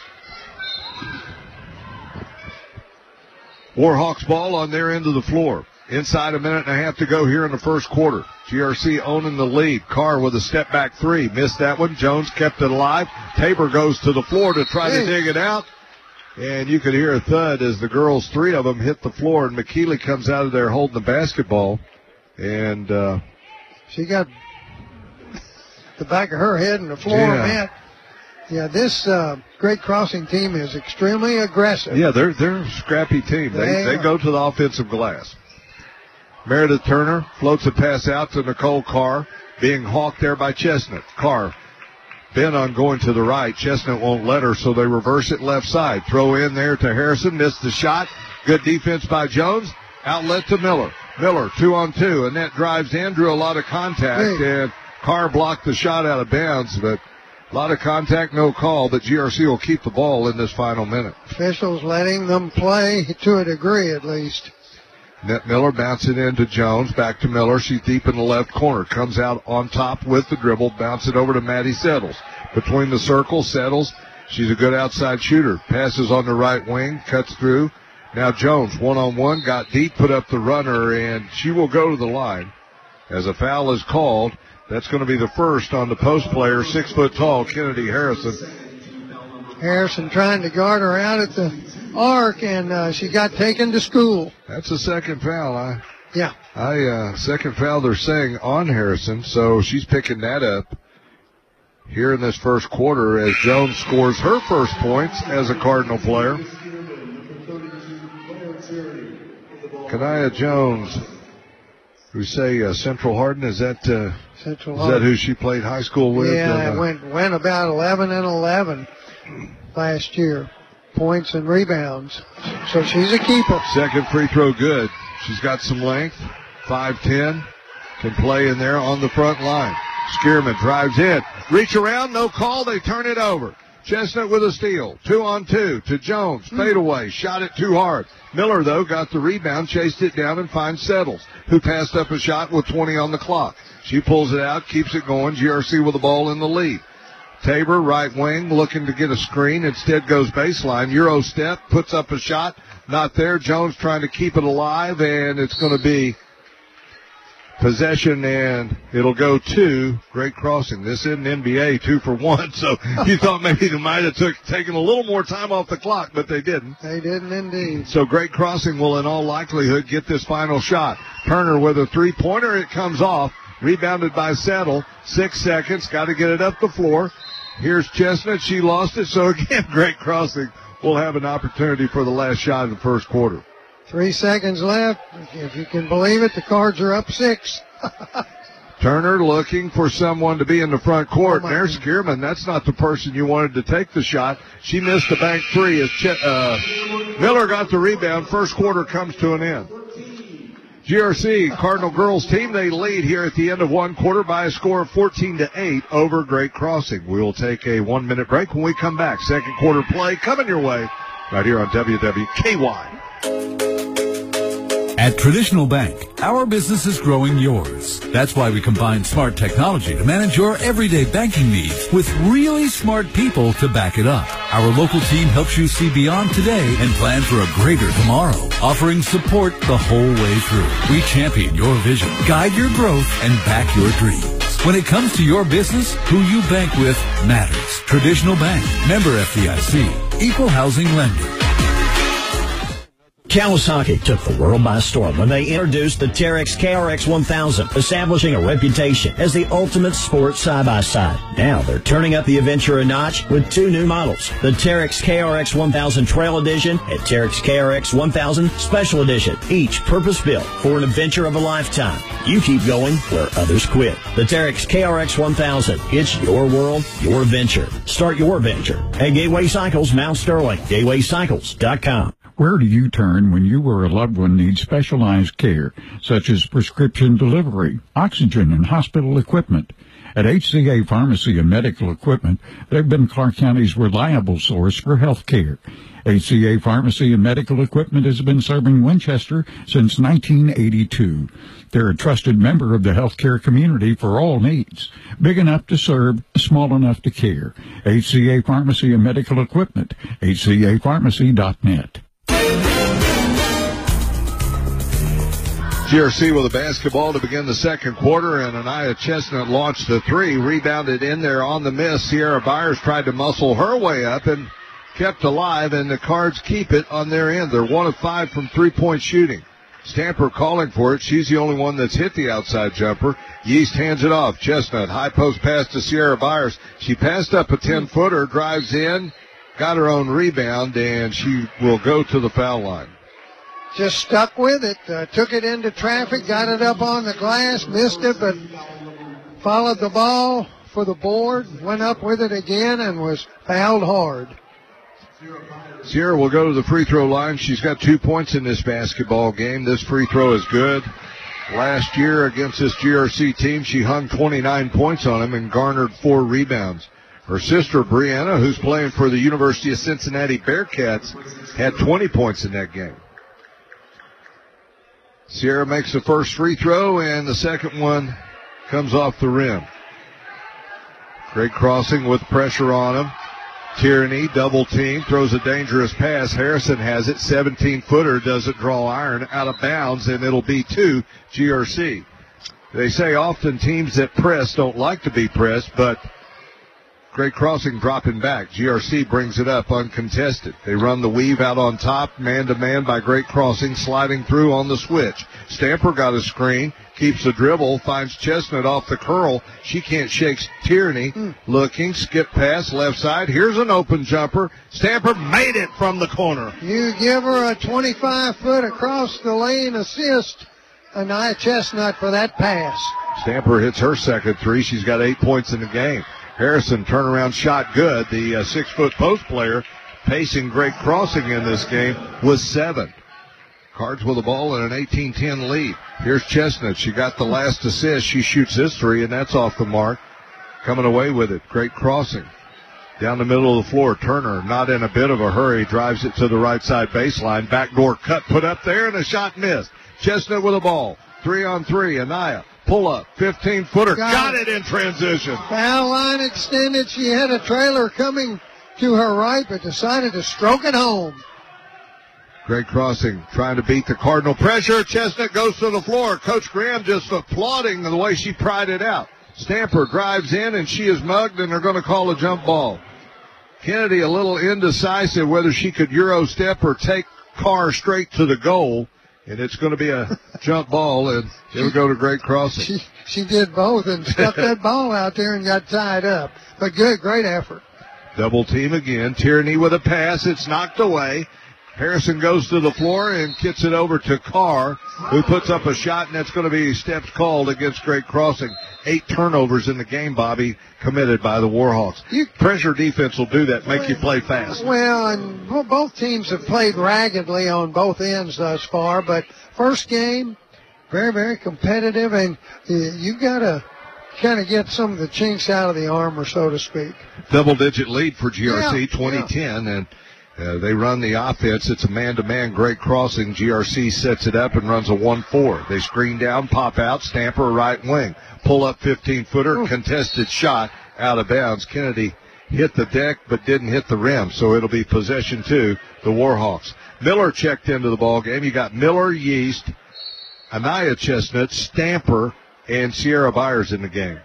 Warhawks ball on their end of the floor. Inside a minute and a half to go here in the first quarter. G R C owning the lead. Carr with a step back three. Missed that one. Jones kept it alive. Tabor goes to the floor to try hey. to dig it out. And you could hear a thud as the girls, three of them, hit the floor. And McKeely comes out of there holding the basketball. And uh, she got the back of her head in the floor, yeah. man. Yeah, this uh, Great Crossing team is extremely aggressive. Yeah, they're they're a scrappy team. They they, they go to the offensive glass. Meredith Turner floats a pass out to Nicole Carr, being hawked there by Chestnut. Carr bent on going to the right. Chestnut won't let her, so they reverse it left side. Throw in there to Harrison. Missed the shot. Good defense by Jones. Outlet to Miller. Miller, two on two. Annette drives in, drew a lot of contact, hey. and Carr blocked the shot out of bounds, but a lot of contact, no call, but G R C will keep the ball in this final minute. Officials letting them play to a degree at least. Annette Miller bouncing into Jones. Back to Miller. She's deep in the left corner. Comes out on top with the dribble. Bounce it over to Maddie Settles. Between the circles, Settles. She's a good outside shooter. Passes on the right wing. Cuts through. Now Jones, one-on-one, got deep, put up the runner, and she will go to the line. As a foul is called, that's going to be the first on the post player, six foot tall, Kennedy Harrison. Harrison trying to guard her out at the arc, and uh, she got taken to school. That's a second foul. I, yeah. I uh, second foul they're saying on Harrison, so she's picking that up here in this first quarter as Jones scores her first points as a Cardinal player. Kanaya Jones, we say uh, Central Hardin, is that uh, Central is Hardin. that who she played high school with? Yeah, and, it uh, went went about eleven and eleven last year, points and rebounds. So she's a keeper. Second free throw good. She's got some length, five ten, can play in there on the front line. Skierman drives in, reach around, no call, they turn it over. Chestnut with a steal, two on two to Jones, fade away, shot it too hard. Miller, though, got the rebound, chased it down, and finds Settles, who passed up a shot with twenty on the clock. She pulls it out, keeps it going. G R C with the ball in the lead. Tabor, right wing, looking to get a screen. Instead goes baseline. Euro step, puts up a shot. Not there. Jones trying to keep it alive, and it's going to be possession, and it'll go to Great Crossing. This isn't N B A, two for one, so you thought maybe they might have took, taken a little more time off the clock, but they didn't. They didn't indeed. So Great Crossing will in all likelihood get this final shot. Turner with a three-pointer. It comes off. Rebounded by Settle. Six seconds. Got to get it up the floor. Here's Chestnut. She lost it. So again, Great Crossing will have an opportunity for the last shot of the first quarter. Three seconds left. If you can believe it, the Cards are up six. Turner looking for someone to be in the front court. Oh, there's Kierman. That's not the person you wanted to take the shot. She missed the bank three as Ch- uh, Miller got the rebound. First quarter comes to an end. G R C Cardinal girls team, they lead here at the end of one quarter by a score of fourteen to eight over Great Crossing. We will take a one-minute break when we come back. Second quarter play coming your way right here on W W K Y. At Traditional Bank, our business is growing yours. That's why we combine smart technology to manage your everyday banking needs with really smart people to back it up. Our local team helps you see beyond today and plan for a greater tomorrow, offering support the whole way through. We champion your vision, guide your growth, and back your dreams. When it comes to your business, who you bank with matters. Traditional Bank, member F D I C, equal housing lender. Kawasaki took the world by storm when they introduced the Terex K R X one thousand, establishing a reputation as the ultimate sports side-by-side. Now they're turning up the adventure a notch with two new models, the Terex K R X one thousand Trail Edition and Terex K R X one thousand Special Edition, each purpose-built for an adventure of a lifetime. You keep going where others quit. The Terex K R X one thousand, it's your world, your venture. Start your venture at Gateway Cycles, Mount Sterling, gateway cycles dot com. Where do you turn when you or a loved one needs specialized care, such as prescription delivery, oxygen, and hospital equipment? At H C A Pharmacy and Medical Equipment, they've been Clark County's reliable source for health care. H C A Pharmacy and Medical Equipment has been serving Winchester since nineteen eighty-two. They're a trusted member of the healthcare community for all needs. Big enough to serve, small enough to care. H C A Pharmacy and Medical Equipment, H C A pharmacy dot net. G R C with a basketball to begin the second quarter, and Anaya Chestnut launched the three, rebounded in there on the miss. Sierra Byers tried to muscle her way up and kept alive, and the Cards keep it on their end. They're one of five from three-point shooting. Stamper calling for it. She's the only one that's hit the outside jumper. Yeast hands it off. Chestnut, high post pass to Sierra Byers. She passed up a ten-footer, drives in, got her own rebound, and she will go to the foul line. Just stuck with it, uh, took it into traffic, got it up on the glass, missed it, but followed the ball for the board, went up with it again, and was fouled hard. Sierra will go to the free throw line. She's got two points in this basketball game. This free throw is good. Last year against this G R C team, she hung twenty-nine points on him and garnered four rebounds. Her sister, Brianna, who's playing for the University of Cincinnati Bearcats, had twenty points in that game. Sierra makes the first free throw, and the second one comes off the rim. Great Crossing with pressure on him. Tierney, double team, throws a dangerous pass. Harrison has it, seventeen-footer, doesn't draw iron, out of bounds, and it'll be to G R C. They say often teams that press don't like to be pressed, but Great Crossing dropping back. G R C brings it up uncontested. They run the weave out on top, man-to-man by Great Crossing, sliding through on the switch. Stamper got a screen, keeps the dribble, finds Chestnut off the curl. She can't shake Tierney. Mm. Looking, skip pass, left side. Here's an open jumper. Stamper made it from the corner. You give her a twenty-five-foot across the lane assist, Anaya Chestnut, for that pass. Stamper hits her second three. She's got eight points in the game. Harrison, turnaround shot good. The uh, six-foot post player pacing Great Crossing in this game was seven. Cards with the ball and an eighteen ten lead. Here's Chestnut. She got the last assist. She shoots this three, and that's off the mark. Coming away with it. Great Crossing. Down the middle of the floor. Turner, not in a bit of a hurry, drives it to the right side baseline. Backdoor cut put up there, and a shot missed. Chestnut with the ball. Three on three. Anaya. Pull up, fifteen-footer, got, got it in transition. Foul line extended. She had a trailer coming to her right, but decided to stroke it home. Great Crossing trying to beat the Cardinal pressure. Chestnut goes to the floor. Coach Graham just applauding the way she pried it out. Stamper drives in, and she is mugged, and they're going to call a jump ball. Kennedy a little indecisive whether she could Euro step or take Carr straight to the goal, and it's going to be a jump ball, and it'll go to Great Crossing. She, she did both and stuck that ball out there and got tied up. But good, great effort. Double team again. Tierney with a pass. It's knocked away. Harrison goes to the floor and gets it over to Carr, who puts up a shot, and that's going to be steps called against Great Crossing. Eight turnovers in the game, Bobby, committed by the Warhawks. You, Pressure defense will do that, make you play fast. Well, and both teams have played raggedly on both ends thus far, but first game, very, very competitive, and you've got to kind of get some of the chinks out of the armor, so to speak. Double-digit lead for G R C, yeah, twenty ten, yeah. and Uh, they run the offense. It's a man-to-man Great Crossing. G R C sets it up and runs a one four. They screen down, pop out, Stamper right wing. Pull up fifteen-footer, contested shot out of bounds. Kennedy hit the deck but didn't hit the rim, so it'll be possession two, the Warhawks. Miller checked into the ball game. You got Miller, Yeast, Anaya Chestnut, Stamper, and Sierra Byers in the game.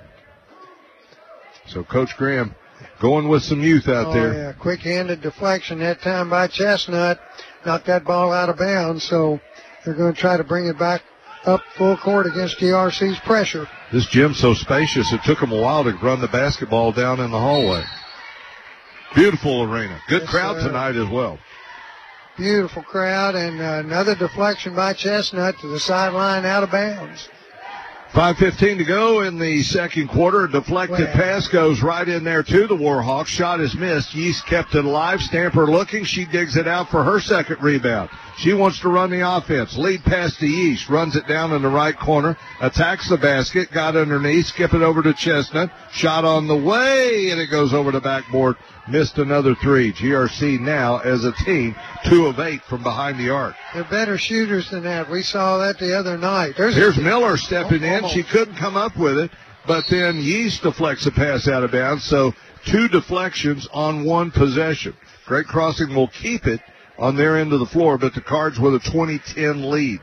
So Coach Graham going with some youth out oh, there. Yeah, quick-handed deflection that time by Chestnut. Knocked that ball out of bounds, so they're going to try to bring it back up full court against G R C's pressure. This gym's so spacious, it took them a while to run the basketball down in the hallway. Beautiful arena. Good yes, crowd sir. tonight as well. Beautiful crowd, and uh, another deflection by Chestnut to the sideline out of bounds. five fifteen to go in the second quarter. A deflected Wow. pass goes right in there to the Warhawks. Shot is missed. Yeast kept it alive. Stamper looking. She digs it out for her second rebound. She wants to run the offense. Lead pass to Yeast. Runs it down in the right corner. Attacks the basket. Got underneath. Skip it over to Chestnut. Shot on the way, and it goes over the backboard. Missed another three. G R C now, as a team, two of eight from behind the arc. They're better shooters than that. We saw that the other night. There's Here's a, Miller stepping in. She couldn't come up with it, but then Yeast deflects a pass out of bounds, so two deflections on one possession. Great Crossing will keep it on their end of the floor, but the Cards with a twenty ten lead.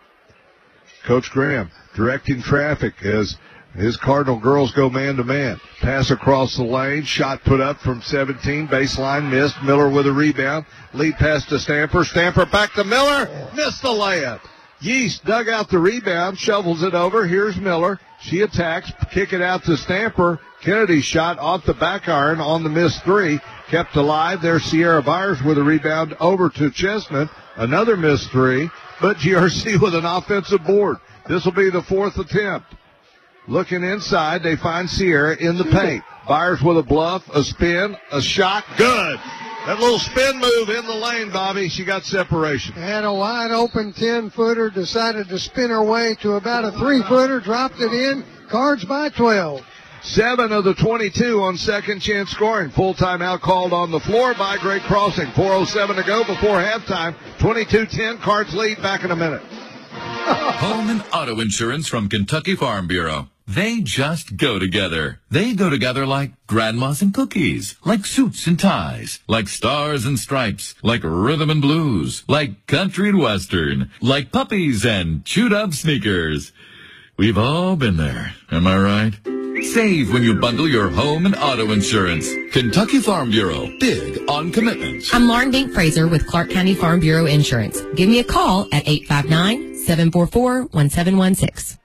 Coach Graham directing traffic as his Cardinal girls go man-to-man. Pass across the lane. Shot put up from seventeen. Baseline missed. Miller with a rebound. Lead pass to Stamper. Stamper back to Miller. Missed the layup. Yeast dug out the rebound. Shovels it over. Here's Miller. She attacks. Kick it out to Stamper. Kennedy shot off the back iron on the missed three. Kept alive. There's Sierra Byers with a rebound over to Chestnut. Another missed three. But G R C with an offensive board. This will be the fourth attempt. Looking inside, they find Sierra in the paint. Byers with a bluff, a spin, a shot. Good. That little spin move in the lane, Bobby. She got separation. Had a wide open ten-footer, decided to spin her way to about a three-footer, dropped it in. Cards by twelve. Seven of the twenty-two on second chance scoring. Full timeout called on the floor by Great Crossing. four oh seven to go before halftime. twenty-two ten, Cards lead. Back in a minute. Home and auto insurance from Kentucky Farm Bureau. They just go together. They go together like grandmas and cookies, like suits and ties, like stars and stripes, like rhythm and blues, like country and western, like puppies and chewed up sneakers. We've all been there. Am I right? Save when you bundle your home and auto insurance. Kentucky Farm Bureau. Big on commitments. I'm Lauren Dink Fraser with Clark County Farm Bureau Insurance. Give me a call at eight five nine, seven four four, one seven one six.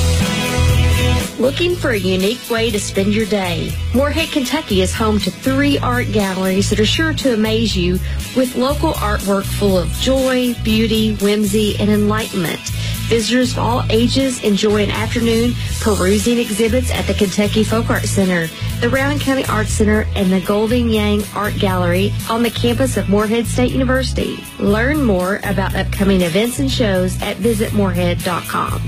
Looking for a unique way to spend your day? Moorhead, Kentucky is home to three art galleries that are sure to amaze you with local artwork full of joy, beauty, whimsy, and enlightenment. Visitors of all ages enjoy an afternoon perusing exhibits at the Kentucky Folk Art Center, the Rowan County Arts Center, and the Golden Yang Art Gallery on the campus of Moorhead State University. Learn more about upcoming events and shows at visit moorhead dot com.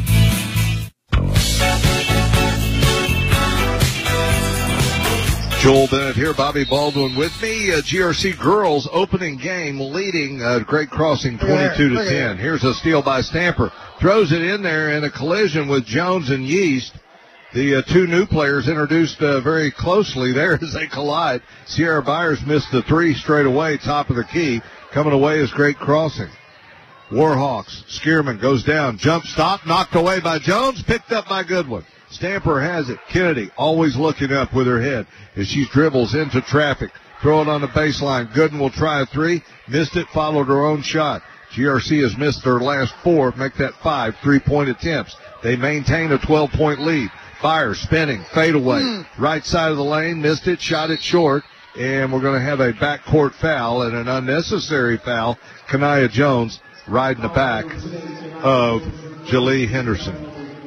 Joel Bennett here, Bobby Baldwin with me. Uh, G R C girls opening game leading uh, Great Crossing twenty-two to ten. Here's a steal by Stamper. Throws it in there in a collision with Jones and Yeast. The uh, two new players introduced uh, very closely there as they collide. Sierra Byers missed the three straight away, top of the key. Coming away is Great Crossing. Warhawks. Skierman goes down. Jump stop. Knocked away by Jones. Picked up by Goodwin. Stamper has it. Kennedy always looking up with her head as she dribbles into traffic. Throw it on the baseline. Gooden will try a three. Missed it. Followed her own shot. G R C has missed their last four. Make that five three-point attempts. They maintain a twelve-point lead. Byers spinning. Fade away. Mm. Right side of the lane. Missed it. Shot it short. And we're going to have a backcourt foul and an unnecessary foul. Kanaya Jones riding the back of Jalee Henderson.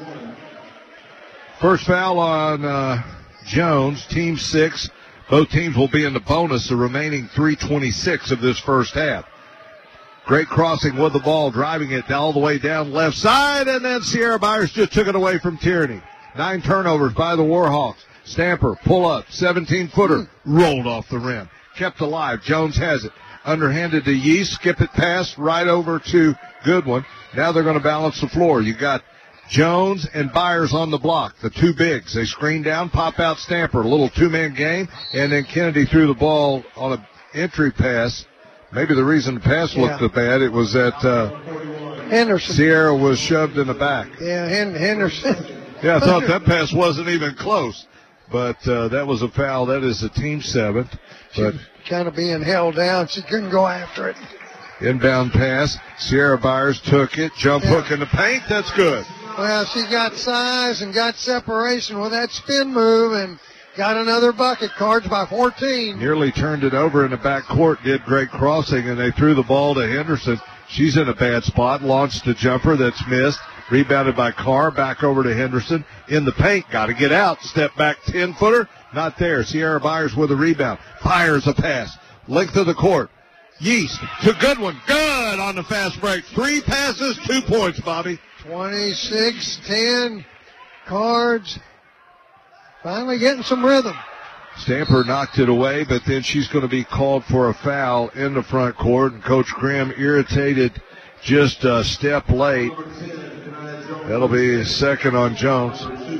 First foul on uh, Jones, team six. Both teams will be in the bonus the remaining three twenty-six of this first half. Great crossing with the ball, driving it all the way down left side, and then Sierra Byers just took it away from Tierney. Nine turnovers by the Warhawks. Stamper, pull up, seventeen-footer, rolled off the rim. Kept alive. Jones has it. Underhanded to Yeast, skip it past, right over to Goodwin. Now they're going to balance the floor. You got Jones and Byers on the block, the two bigs. They screen down, pop out Stamper, a little two-man game, and then Kennedy threw the ball on an entry pass. Maybe the reason the pass looked yeah. bad, it was that uh, Henderson. Sierra was shoved in the back. Yeah, Henderson. Yeah, I thought that pass wasn't even close. But uh, that was a foul. That is a team seventh. But kind of being held down. She couldn't go after it. Inbound pass. Sierra Byers took it. Jump yeah. hook in the paint. That's good. Well, she got size and got separation with that spin move and got another bucket. Cards by fourteen. Nearly turned it over in the back court. Did great crossing, and they threw the ball to Henderson. She's in a bad spot. Launched a jumper that's missed. Rebounded by Carr. Back over to Henderson. In the paint. Got to get out. Step back ten-footer. Not there. Sierra Byers with a rebound. Byers a pass. Length of the court. Yeast to Goodwin. Good on the fast break. Three passes, two points, Bobby. twenty-six ten. Cards finally getting some rhythm. Stamper knocked it away, but then she's going to be called for a foul in the front court, and Coach Graham irritated just a step late. That'll be second on Jones.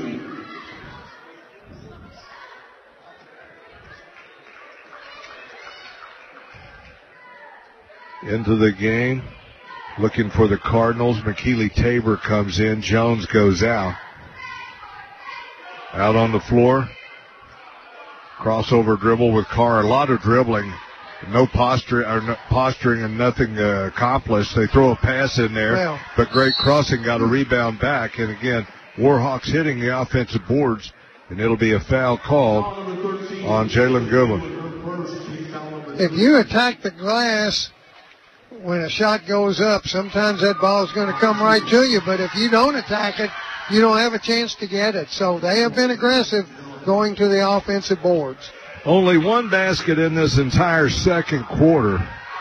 Into the game, looking for the Cardinals. McKeely Tabor comes in. Jones goes out. Out on the floor. Crossover dribble with Carr. A lot of dribbling. No posture, or no posturing and nothing uh, accomplished. They throw a pass in there, well, but great crossing, got a rebound back. And again, Warhawks hitting the offensive boards, and it'll be a foul called on Jalen Goodwin. If you attack the glass when a shot goes up, sometimes that ball is going to come right to you, but if you don't attack it, you don't have a chance to get it. So they have been aggressive going to the offensive boards. Only one basket in this entire second quarter.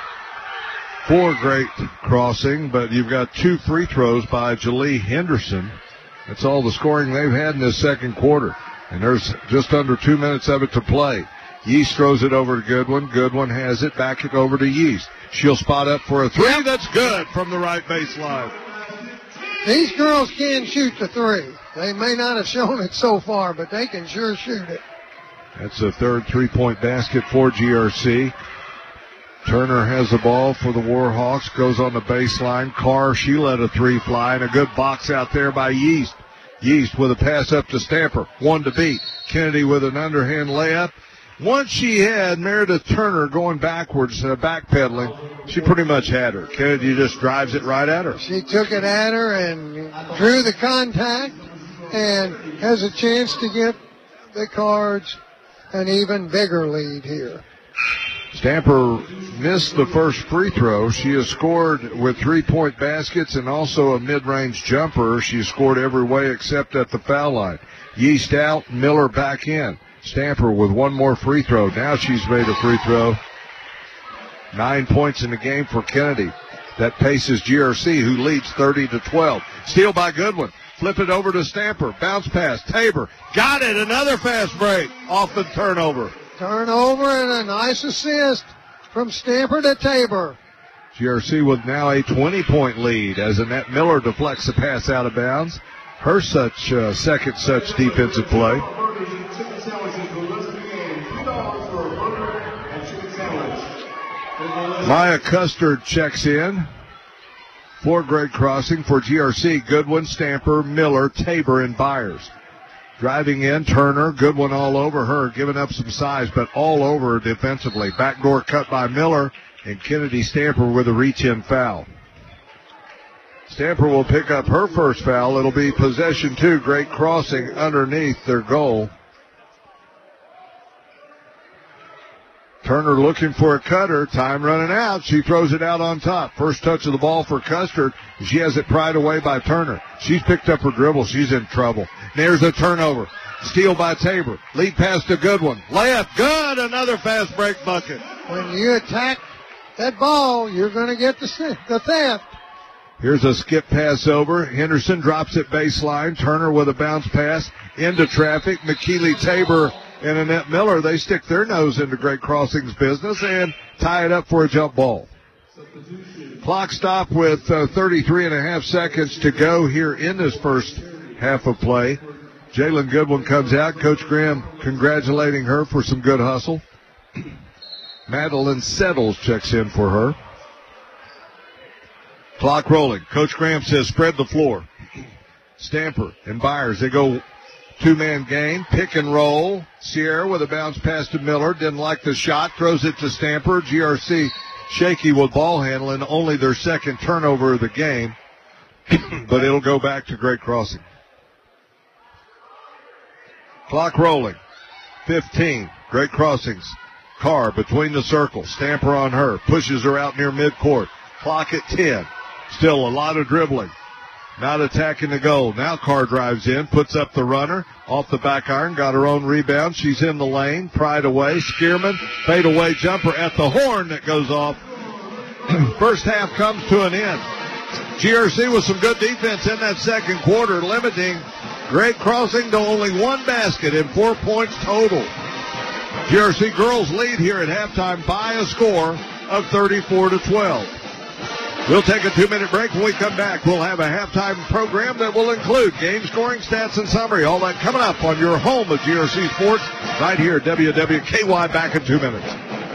Four great crossing, but you've got two free throws by Jalee Henderson. That's all the scoring they've had in this second quarter. And there's just under two minutes of it to play. Yeast throws it over to Goodwin. Goodwin has it. Back it over to Yeast. She'll spot up for a three. Yep. That's good from the right baseline. These girls can shoot the three. They may not have shown it so far, but they can sure shoot it. That's a third three-point basket for G R C. Turner has the ball for the Warhawks. Goes on the baseline. Carr, she let a three fly, and a good box out there by Yeast. Yeast with a pass up to Stamper. One to beat. Kennedy with an underhand layup. Once she had Meredith Turner going backwards, uh, backpedaling, she pretty much had her. Kennedy just drives it right at her. She took it at her and drew the contact and has a chance to get the Cards an even bigger lead here. Stamper missed the first free throw. She has scored with three-point baskets and also a mid-range jumper. She scored every way except at the foul line. Yeast out, Miller back in. Stamper with one more free throw. Now she's made a free throw. Nine points in the game for Kennedy. That paces G R C, who leads thirty to twelve. Steal by Goodwin. Flip it over to Stamper. Bounce pass. Tabor. Got it. Another fast break. Off the turnover. Turnover and a nice assist from Stamper to Tabor. G R C with now a twenty-point lead as Annette Miller deflects the pass out of bounds. Her such uh, second such defensive play. Maya Custard checks in For Great Crossing, for G R C, Goodwin, Stamper, Miller, Tabor, and Byers. Driving in, Turner, Goodwin all over her, giving up some size, but all over defensively. Backdoor cut by Miller, and Kennedy Stamper with a reach-in foul. Stamper will pick up her first foul. It'll be possession two, Great Crossing underneath their goal. Turner looking for a cutter. Time running out. She throws it out on top. First touch of the ball for Custard. She has it pried away by Turner. She's picked up her dribble. She's in trouble. There's a turnover. Steal by Tabor. Lead pass to Goodwin. Layup. Good. Another fast break bucket. When you attack that ball, you're going to get the, the theft. Here's a skip pass over. Henderson drops it baseline. Turner with a bounce pass into traffic. McKeely Tabor and Annette Miller, they stick their nose into Great Crossing's business and tie it up for a jump ball. Clock stop with uh, thirty-three and a half seconds to go here in this first half of play. Jalen Goodwin comes out. Coach Graham congratulating her for some good hustle. Madeline Settles checks in for her. Clock rolling. Coach Graham says spread the floor. Stamper and Byers, they go two-man game, pick and roll. Sierra with a bounce pass to Miller. Didn't like the shot. Throws it to Stamper. G R C shaky with ball handling. Only their second turnover of the game. But it'll go back to Great Crossing. Clock rolling. fifteen. Great Crossing's Carr between the circles. Stamper on her. Pushes her out near midcourt. Clock at ten. Still a lot of dribbling. Not attacking the goal. Now Carr drives in, puts up the runner. Off the back iron, got her own rebound. She's in the lane, pried away. Skierman, fade away jumper at the horn that goes off. First half comes to an end. G R C with some good defense in that second quarter, limiting Great Crossing to only one basket and four points total. G R C girls lead here at halftime by a score of thirty-four to twelve. We'll take a two-minute break. When we come back, we'll have a halftime program that will include game scoring, stats, and summary. All that coming up on your home of G R C Sports right here at W W K Y. Back in two minutes.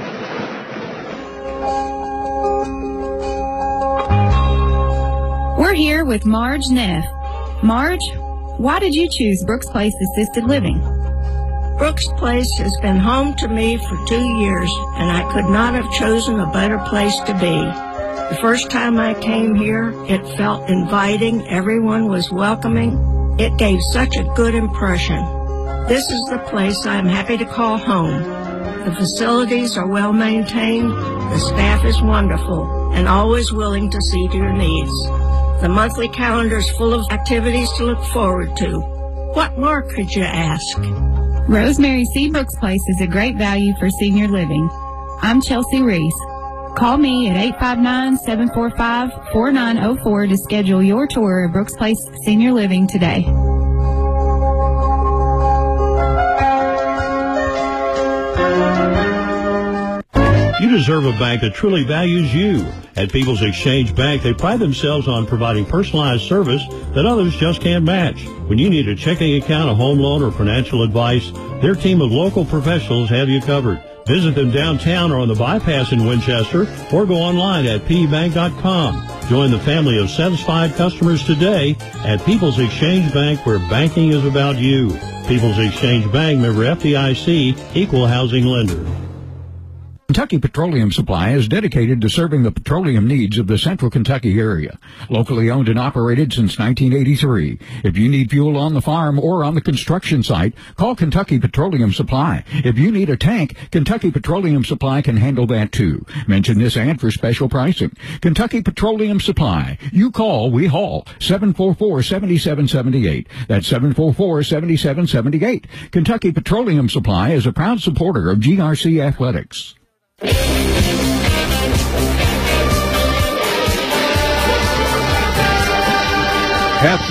We're here with Marge Neff. Marge, why did you choose Brooks Place Assisted Living? Brooks Place has been home to me for two years, and I could not have chosen a better place to be. The first time I came here, it felt inviting. Everyone was welcoming. It gave such a good impression. This is the place I'm happy to call home. The facilities are well maintained. The staff is wonderful and always willing to see to your needs. The monthly calendar is full of activities to look forward to. What more could you ask? Rosemary C. Brooks Place is a great value for senior living. I'm Chelsea Reese. Call me at eight five nine, seven four five, four nine zero four to schedule your tour of Brooks Place Senior Living today. You deserve a bank that truly values you. At People's Exchange Bank, they pride themselves on providing personalized service that others just can't match. When you need a checking account, a home loan, or financial advice, their team of local professionals have you covered. Visit them downtown or on the bypass in Winchester, or go online at p bank dot com. Join the family of satisfied customers today at People's Exchange Bank, where banking is about you. People's Exchange Bank, member F D I C, equal housing lender. Kentucky Petroleum Supply is dedicated to serving the petroleum needs of the central Kentucky area. Locally owned and operated since nineteen eighty-three. If you need fuel on the farm or on the construction site, call Kentucky Petroleum Supply. If you need a tank, Kentucky Petroleum Supply can handle that too. Mention this ad for special pricing. Kentucky Petroleum Supply. You call, we haul. seven four four, seven seven seven eight. That's seven four four, seven seven seven eight. Kentucky Petroleum Supply is a proud supporter of G R C Athletics. Half,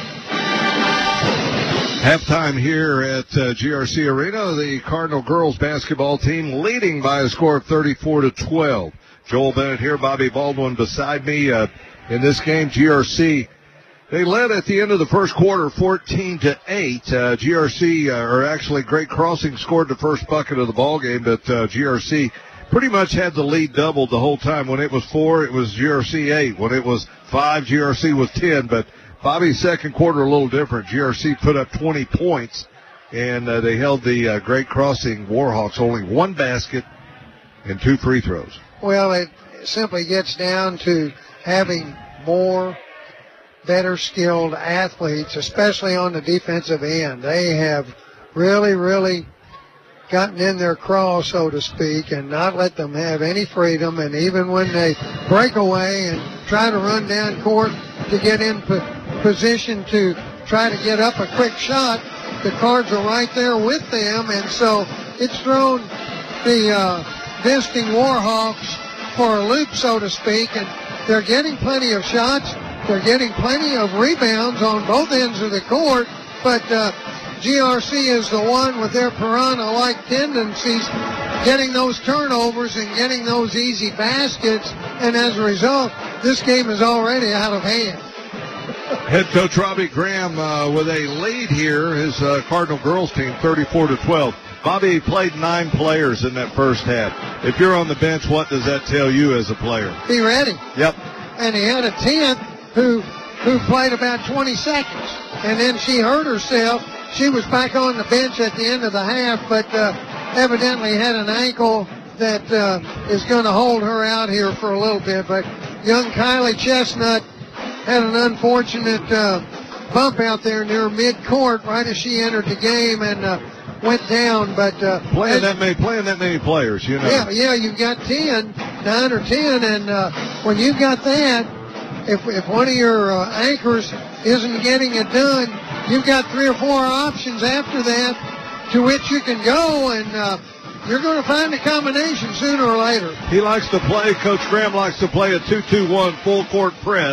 halftime here at uh, G R C Arena. The Cardinal girls basketball team leading by a score of thirty-four to twelve. Joel Bennett here, Bobby Baldwin beside me. Uh, in this game, G R C, they led at the end of the first quarter fourteen to eight. Uh, G R C, uh, or actually Great Crossing, scored the first bucket of the ball game, but uh, G R C pretty much had the lead doubled the whole time. When it was four, it was G R C eight. When it was five, G R C with ten, but Bobby's second quarter a little different. G R C put up twenty points, and uh, they held the uh, Great Crossing Warhawks only one basket and two free throws. Well, it simply gets down to having more better skilled athletes, especially on the defensive end. They have really, really gotten in their crawl, so to speak, and not let them have any freedom. And even when they break away and try to run down court to get in po- position to try to get up a quick shot, the Cards are right there with them. And so it's thrown the uh, visiting Warhawks for a loop, so to speak, and they're getting plenty of shots. They're getting plenty of rebounds on both ends of the court, but uh, G R C is the one with their piranha-like tendencies, getting those turnovers and getting those easy baskets, and as a result, this game is already out of hand. Head coach Robbie Graham uh, with a lead here, his uh, Cardinal girls team, thirty-four to twelve. Bobby played nine players in that first half. If you're on the bench, what does that tell you as a player? Be ready. Yep. And he had a tenth who who played about twenty seconds, and then she hurt herself. She was back on the bench at the end of the half, but uh, evidently had an ankle that uh, is going to hold her out here for a little bit. But young Kylie Chestnut had an unfortunate uh, bump out there near mid-court right as she entered the game and uh, went down. But uh, playing as, that many, playing that many players, you know. Yeah, yeah, you've got ten, nine or ten, and uh, when you've got that, if if one of your uh, anchors isn't getting it done, you've got three or four options after that to which you can go, and uh, you're going to find a combination sooner or later. He likes to play, Coach Graham likes to play a two two one full court press,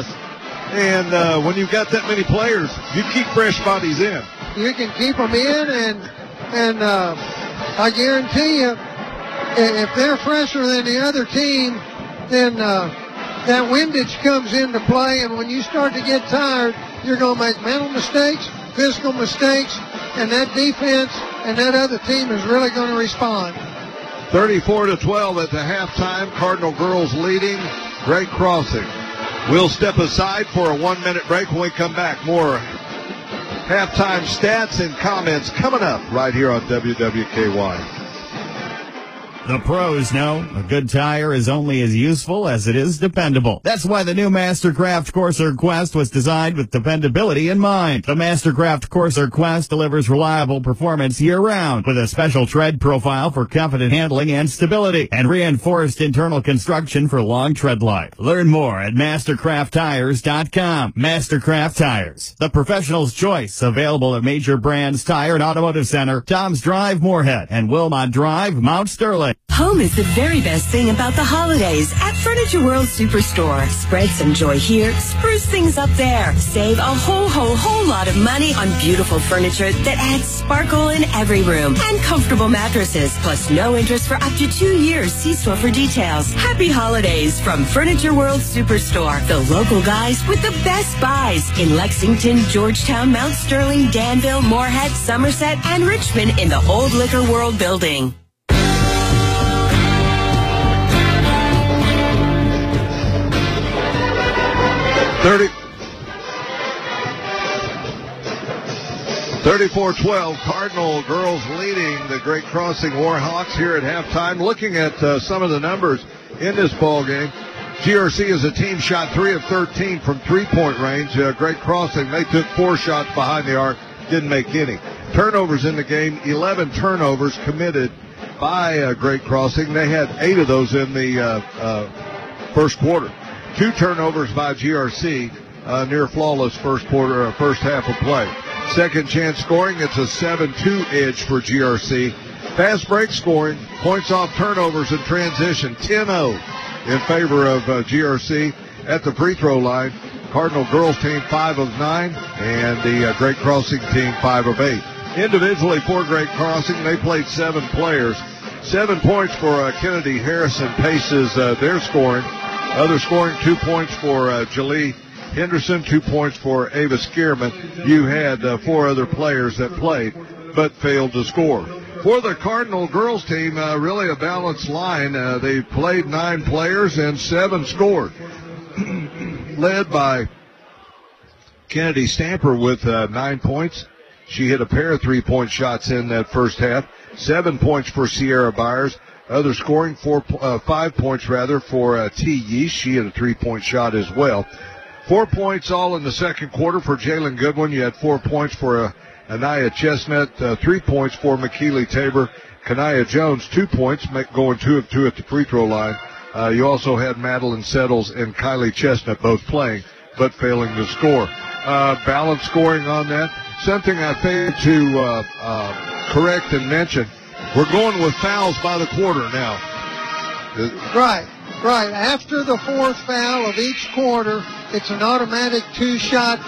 and uh, when you've got that many players, you keep fresh bodies in. You can keep them in, and and uh, I guarantee you, if they're fresher than the other team, then uh, that windage comes into play, and when you start to get tired, you're going to make mental mistakes, physical mistakes, and that defense and that other team is really going to respond. thirty-four to twelve at the halftime. Cardinal girls leading. Great Crossing. We'll step aside for a one-minute break. When we come back, more halftime stats and comments coming up right here on W W K Y. The pros know a good tire is only as useful as it is dependable. That's why the new Mastercraft Corsair Quest was designed with dependability in mind. The Mastercraft Corsair Quest delivers reliable performance year-round with a special tread profile for confident handling and stability and reinforced internal construction for long tread life. Learn more at mastercraft tires dot com. Mastercraft Tires, the professional's choice, available at major brands Tire and Automotive Center, Tom's Drive, Moorhead, and Wilmot Drive, Mount Sterling. Home is the very best thing about the holidays at Furniture World Superstore. Spread some joy here, spruce things up there. Save a whole, whole, whole lot of money on beautiful furniture that adds sparkle in every room. And comfortable mattresses, plus no interest for up to two years. See store for details. Happy holidays from Furniture World Superstore. The local guys with the best buys in Lexington, Georgetown, Mount Sterling, Danville, Moorhead, Somerset, and Richmond in the Old Liquor World building. thirty, thirty-four twelve, Cardinal girls leading the Great Crossing Warhawks here at halftime. Looking at uh, some of the numbers in this ball game, G R C as a team shot three of thirteen from three-point range. Uh, Great Crossing, they took four shots behind the arc, didn't make any. Turnovers in the game, eleven turnovers committed by uh, Great Crossing. They had eight of those in the uh, uh, first quarter. Two turnovers by G R C, uh, near flawless first quarter, uh, first half of play. Second chance scoring, it's a seven two edge for G R C. Fast break scoring, points off turnovers and transition, ten oh in favor of uh, G R C. At the free throw line, Cardinal girls team five of nine, and the uh, Great Crossing team five of eight. Individually for Great Crossing, they played seven players. Seven points for uh, Kennedy Harrison paces uh, their scoring. Other scoring, two points for uh, Jalee Henderson, two points for Ava Skierman. You had uh, four other players that played but failed to score. For the Cardinal girls team, uh, really a balanced line. Uh, they played nine players and seven scored. led by Kennedy Stamper with uh, nine points. She hit a pair of three-point shots in that first half. Seven points for Sierra Byers. Other scoring, four, uh, five points rather for uh, T. Yeast. She hit a three-point shot as well. Four points all in the second quarter for Jalen Goodwin. You had four points for uh, Anaya Chestnut, uh, three points for McKeely Tabor. Kanaya Jones, two points, make, going two of two at the free throw line. Uh, you also had Madeline Settles and Kylie Chestnut both playing, but failing to score. Uh, balanced scoring on that. Something I failed to uh, uh, correct and mention. We're going with fouls by the quarter now. Right, right. After the fourth foul of each quarter, it's an automatic two-shot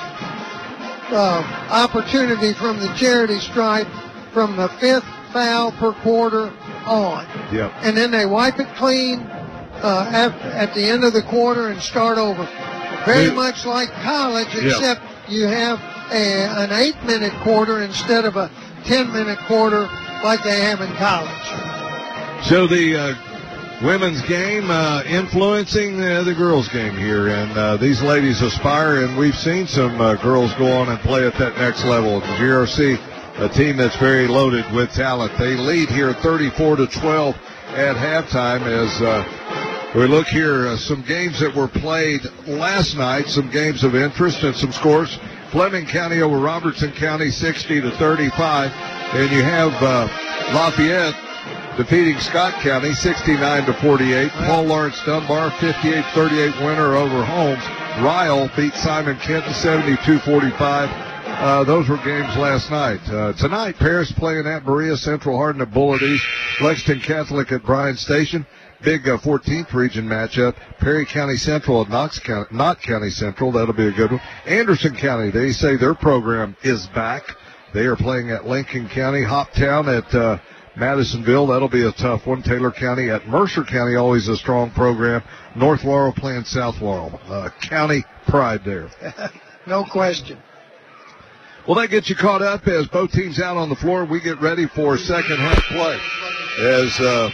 uh, opportunity from the charity stripe from the fifth foul per quarter on. Yep. And then they wipe it clean uh, at, at the end of the quarter and start over. Very we, much like college, yep. except you have a, an eight-minute quarter instead of a ten-minute quarter like they have in college. So the uh, women's game uh, influencing uh, the girls' game here, and uh, these ladies aspire, and we've seen some uh, girls go on and play at that next level. The G R C, a team that's very loaded with talent. They lead here thirty-four to twelve at halftime as uh, we look here, uh, some games that were played last night, some games of interest and some scores. Fleming County over Robertson County sixty to thirty-five, and you have uh, Lafayette defeating Scott County sixty-nine to forty-eight. Paul Lawrence Dunbar fifty-eight thirty-eight winner over Holmes. Ryle beat Simon Kenton seventy-two forty-five. Uh, those were games last night. Uh, tonight, Paris playing at Berea Central, Hardin at Bullitt East, Lexington Catholic at Bryan Station. Big uh, fourteenth region matchup. Perry County Central at Knox County, Knott County Central. That'll be a good one. Anderson County, they say their program is back. They are playing at Lincoln County. Hoptown at uh, Madisonville. That'll be a tough one. Taylor County at Mercer County, always a strong program. North Laurel playing South Laurel. Uh, county pride there. No question. Well, that gets you caught up as both teams out on the floor. We get ready for second half play. As uh,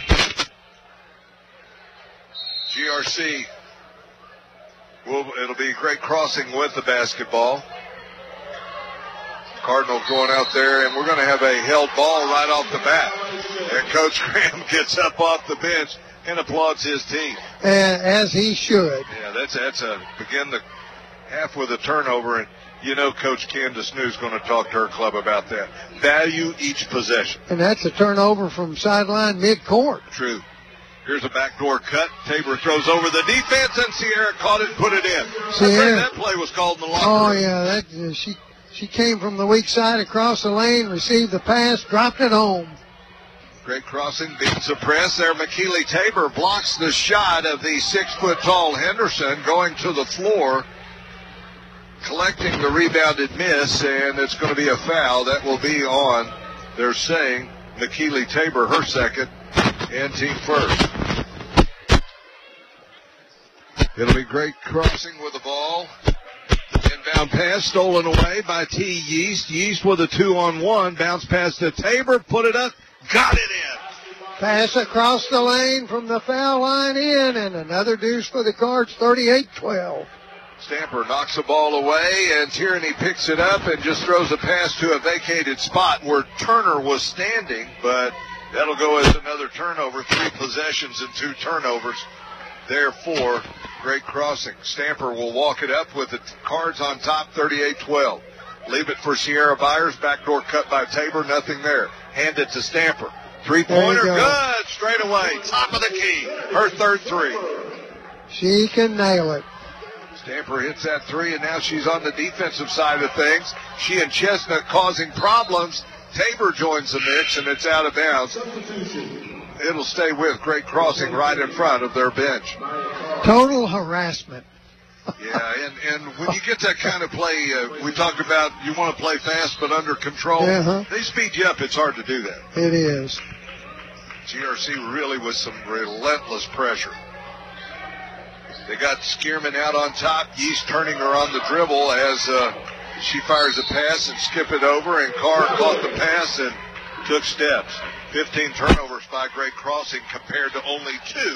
G R C, will, it'll be Great Crossing with the basketball. Cardinals going out there, and we're going to have a held ball right off the bat. And Coach Graham gets up off the bench and applauds his team. Uh, as he should. Yeah, that's that's a begin the half with a turnover, and you know Coach Candace New's going to talk to her club about that. Value each possession. And that's a turnover from sideline mid-court. True. Here's a backdoor cut. Tabor throws over the defense, and Sierra caught it and put it in. Sierra, that play was called in the locker Oh, room. yeah. That, uh, she, she came from the weak side across the lane, received the pass, dropped it home. Great Crossing beats the press there. McKeely Tabor blocks the shot of the six-foot-tall Henderson going to the floor, collecting the rebounded miss, and it's going to be a foul. That will be on, they're saying, McKeely Tabor, her second, and team first. It'll be Great Crossing with the ball. Inbound pass stolen away by T. Yeast. Yeast with a two-on-one. Bounce pass to Tabor. Put it up. Got it in. Pass across the lane from the foul line in, and another deuce for the Cards, thirty-eight twelve. Stamper knocks the ball away, and Tierney picks it up and just throws a pass to a vacated spot where Turner was standing, but that'll go as another turnover. Three possessions and two turnovers. Therefore, Great Crossing. Stamper will walk it up with the Cards on top, thirty-eight twelve. Leave it for Sierra Byers. Backdoor cut by Tabor. Nothing there. Hand it to Stamper. Three-pointer. Go. Good. Straight away. Top of the key. Her third three. She can nail it. Stamper hits that three, and now she's on the defensive side of things. She and Chestnut causing problems. Tabor joins the mix, and it's out of bounds. It'll stay with Great Crossing right in front of their bench. Total harassment. Yeah, and, and when you get that kind of play, uh, we talked about you want to play fast but under control. Uh-huh. They speed you up. It's hard to do that. It is. G R C really with some relentless pressure. They got Skierman out on top. Yeast turning her on the dribble as uh, she fires a pass and skip it over, and Carr caught the pass and took steps. fifteen turnovers by Great Crossing compared to only two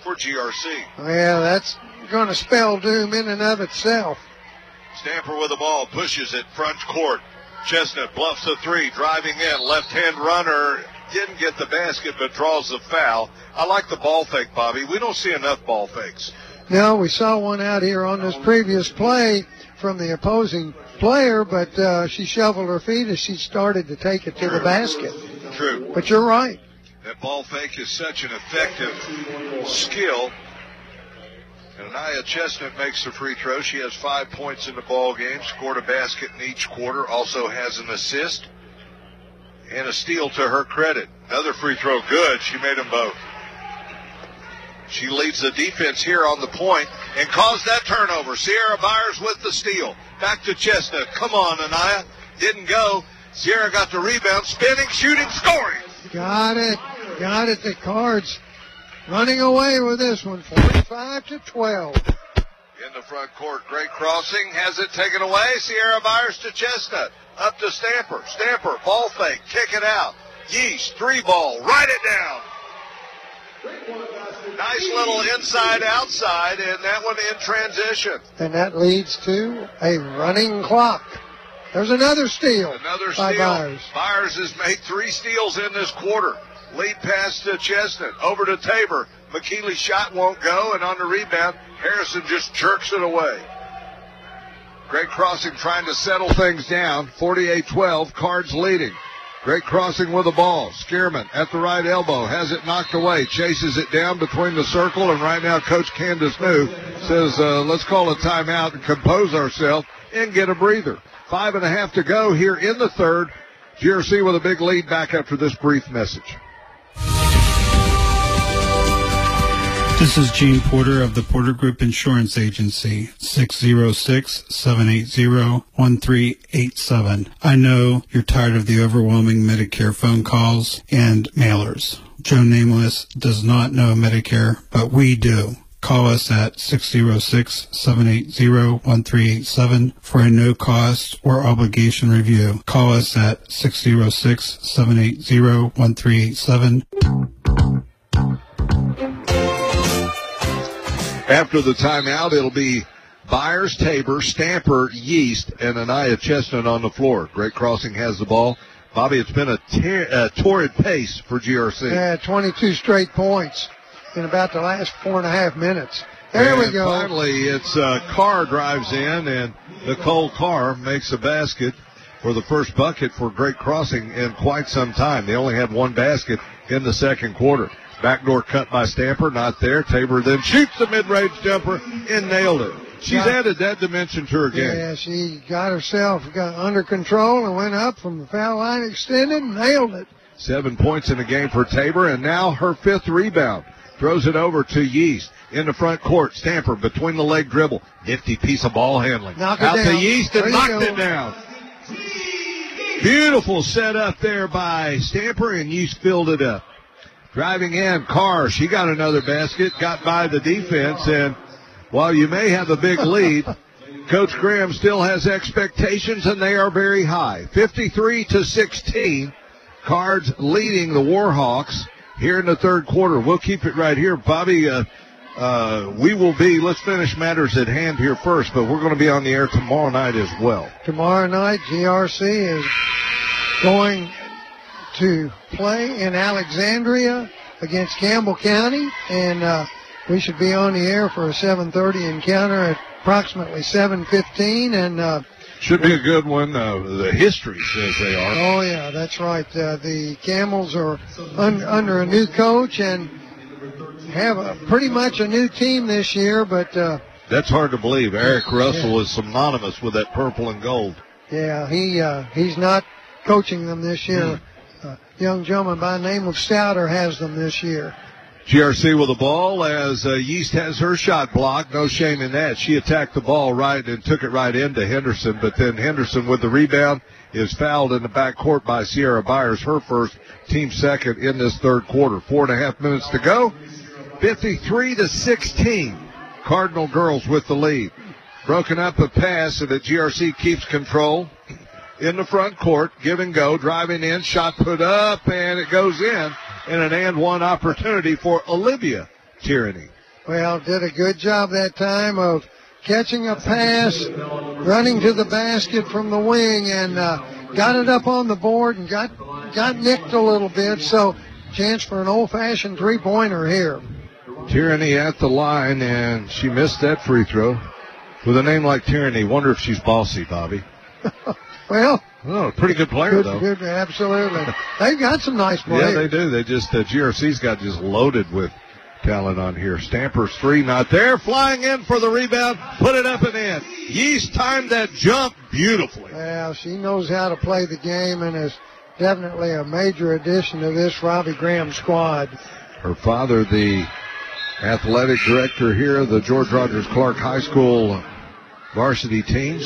for G R C. Well, that's going to spell doom in and of itself. Stamper with the ball, pushes it front court. Chestnut bluffs a three, driving in. Left-hand runner didn't get the basket, but draws the foul. I like the ball fake, Bobby. We don't see enough ball fakes. No, we saw one out here on this previous play from the opposing player, but uh, she shoveled her feet as she started to take it to True. the basket. True. But you're right. That ball fake is such an effective skill. And Anaya Chestnut makes the free throw. She has five points in the ball game, scored a basket in each quarter, also has an assist and a steal to her credit. Another free throw, good. She made them both. She leads the defense here on the point and caused that turnover. Sierra Byers with the steal. Back to Chestnut. Come on, Anaya. Didn't go. Sierra got the rebound, spinning, shooting, scoring. Got it. Got it. The Cards running away with this one, forty-five to twelve. In the front court, great crossing, has it taken away. Sierra Byers to Chestnut. Up to Stamper. Stamper, ball fake, kick it out. Yeast, three ball, write it down. Nice little inside-outside, and that one in transition. And that leads to a running clock. There's another steal. Another by steal. Byers. Byers has made three steals in this quarter. Lead pass to Chestnut. Over to Tabor. McKeely's shot won't go, and on the rebound, Harrison just jerks it away. Great crossing trying to settle things down. forty-eight twelve, Cards leading. Great crossing with the ball. Skierman at the right elbow. Has it knocked away. Chases it down between the circle, and right now Coach Candace New says, uh, let's call a timeout and compose ourselves and get a breather. Five and a half to go here in the third. G R C with a big lead back after this brief message. This is Gene Porter of the Porter Group Insurance Agency, six oh six, seven eight oh, one three eight seven. I know you're tired of the overwhelming Medicare phone calls and mailers. Joe Nameless does not know Medicare, but we do. Call us at six oh six, seven eight oh, one three eight seven for a no-cost or obligation review. Call us at six oh six, seven eight oh, one three eight seven. After the timeout, it'll be Byers, Tabor, Stamper, Yeast, and Anaya Chestnut on the floor. Great crossing has the ball. Bobby, it's been a, ter- a torrid pace for G R C. Yeah, twenty-two straight points in about the last four and a half minutes. There and we go. Finally, it's uh, Carr drives in, and Nicole Carr makes a basket for the first bucket for great crossing in quite some time. They only had one basket in the second quarter. Backdoor cut by Stamper, not there. Tabor then shoots the mid-range jumper and nailed it. She's got, added that dimension to her game. Yeah, she got herself got under control and went up from the foul line, extended, and nailed it. Seven points in the game for Tabor, and now her fifth rebound. Throws it over to Yeast in the front court. Stamper between the leg dribble. Nifty piece of ball handling. Knock it Out down. to Yeast and there knocked it down. Beautiful setup there by Stamper, and Yeast filled it up. Driving in, Carr, she got another basket, got by the defense, and while you may have a big lead, Coach Graham still has expectations, and they are very high. fifty-three to sixteen, Cards leading the Warhawks here in the third quarter. We'll keep it right here. Bobby, uh, uh, we will be, let's finish matters at hand here first, but we're going to be on the air tomorrow night as well. Tomorrow night, G R C is going to play in Alexandria against Campbell County, and uh, we should be on the air for a seven thirty encounter at approximately seven fifteen, and uh, should be a good one. Uh, the history says they are. Oh yeah, that's right. Uh, the Camels are un- under a new coach and have a, pretty much a new team this year, but uh, that's hard to believe. Eric Russell yeah. is synonymous with that purple and gold. Yeah, he uh, he's not coaching them this year. Mm. A young gentleman by the name of Stouter has them this year. G R C with the ball as uh, Yeast has her shot blocked. No shame in that. She attacked the ball right and took it right into Henderson, but then Henderson with the rebound is fouled in the backcourt by Sierra Byers, her first, team second in this third quarter. Four and a half minutes to go. fifty-three to sixteen. Cardinal girls with the lead. Broken up a pass so that G R C keeps control. In the front court, give and go, driving in, shot put up, and it goes in. And an and one opportunity for Olivia Tyranny. Well, did a good job that time of catching a pass, running to the basket from the wing, and uh, got it up on the board and got got nicked a little bit. So chance for an old-fashioned three-pointer here. Tyranny at the line, and she missed that free throw. With a name like Tyranny, wonder if she's bossy, Bobby. Well, oh, pretty good player, good, though. Good, absolutely. They've got some nice players. Yeah, they do. They just, uh, G R C's got just loaded with talent on here. Stamper's three, not there. Flying in for the rebound, put it up and in. Yeast timed that jump beautifully. Well, she knows how to play the game and is definitely a major addition to this Robbie Graham squad. Her father, the athletic director here, the George Rogers Clark High School varsity teams.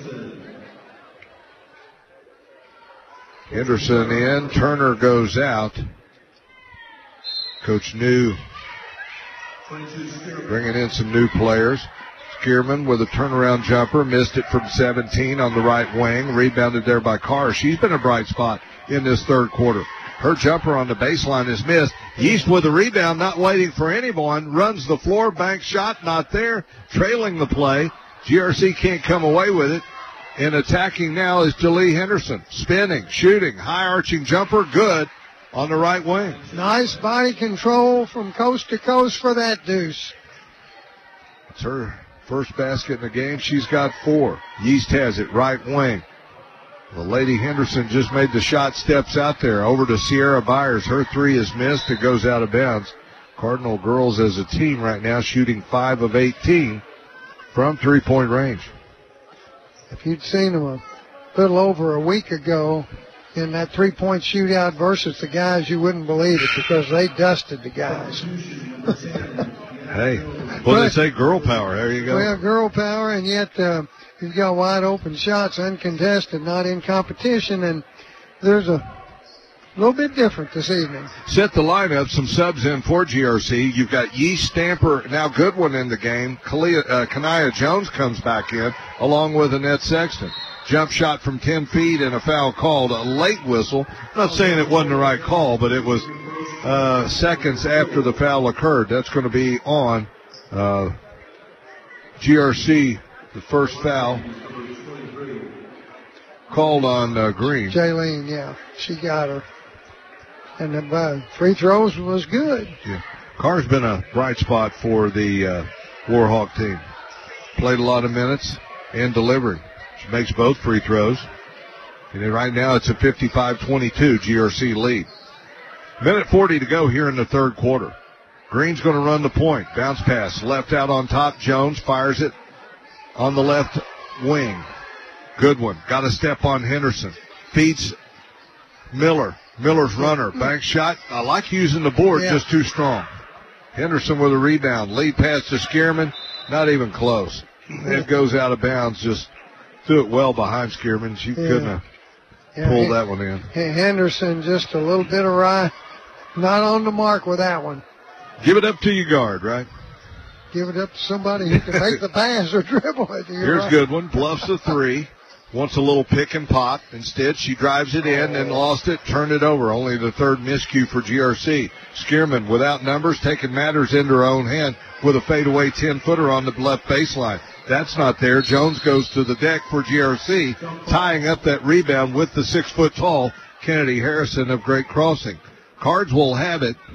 Henderson in, Turner goes out. Coach New bringing in some new players. Skierman with a turnaround jumper, missed it from seventeen on the right wing, rebounded there by Carr. She's been a bright spot in this third quarter. Her jumper on the baseline is missed. Yeast with a rebound, not waiting for anyone, runs the floor, bank shot, not there, trailing the play. G R C can't come away with it. And attacking now is Jalee Henderson. Spinning, shooting, high-arching jumper, good on the right wing. Nice body control from coast to coast for that deuce. It's her first basket in the game. She's got four. Yeast has it, right wing. The Lady Henderson just made the shot, steps out there. Over to Sierra Byers. Her three is missed. It goes out of bounds. Cardinal girls as a team right now shooting five of eighteen from three-point range. If you'd seen them a little over a week ago in that three-point shootout versus the guys, you wouldn't believe it because they dusted the guys. Hey, well, they say girl power. There you go. Well, girl power, and yet uh, you've got wide open shots, uncontested, not in competition, and there's a little bit different this evening. Set the lineup, some subs in for G R C. You've got Yeast, Stamper, now Goodwin in the game. Kalia, uh, Kanaya Jones comes back in, along with Annette Sexton. Jump shot from ten feet and a foul called, a late whistle. I'm not saying it wasn't the right call, but it was uh, seconds after the foul occurred. That's going to be on uh, G R C, the first foul called on uh, Green. Jaylene, yeah, she got her. And the uh, free throws was good. Yeah. Carr's been a bright spot for the uh, Warhawk team. Played a lot of minutes and delivering. She makes both free throws. And right now it's a fifty-five twenty-two G R C lead. Minute forty to go here in the third quarter. Green's going to run the point. Bounce pass. Left out on top. Jones fires it on the left wing. Goodwin. Got a step on Henderson. Feeds Miller. Miller's runner. Bank shot. I like using the board, yeah. Just too strong. Henderson with a rebound. Lead pass to Skierman. Not even close. It goes out of bounds. Just threw it well behind Skierman. She yeah. couldn't have yeah. pulled that one in. Henderson just a little bit awry. Not on the mark with that one. Give it up to your guard, right? Give it up to somebody who can make the pass or dribble it. Here's right. Goodwin. Bluffs the three. Wants a little pick and pop. Instead, she drives it in and lost it, turned it over. Only the third miscue for G R C. Skierman, without numbers, taking matters into her own hand with a fadeaway ten-footer on the left baseline. That's not there. Jones goes to the deck for G R C, tying up that rebound with the six-foot-tall Kennedy Harrison of Great Crossing. Cards will have it.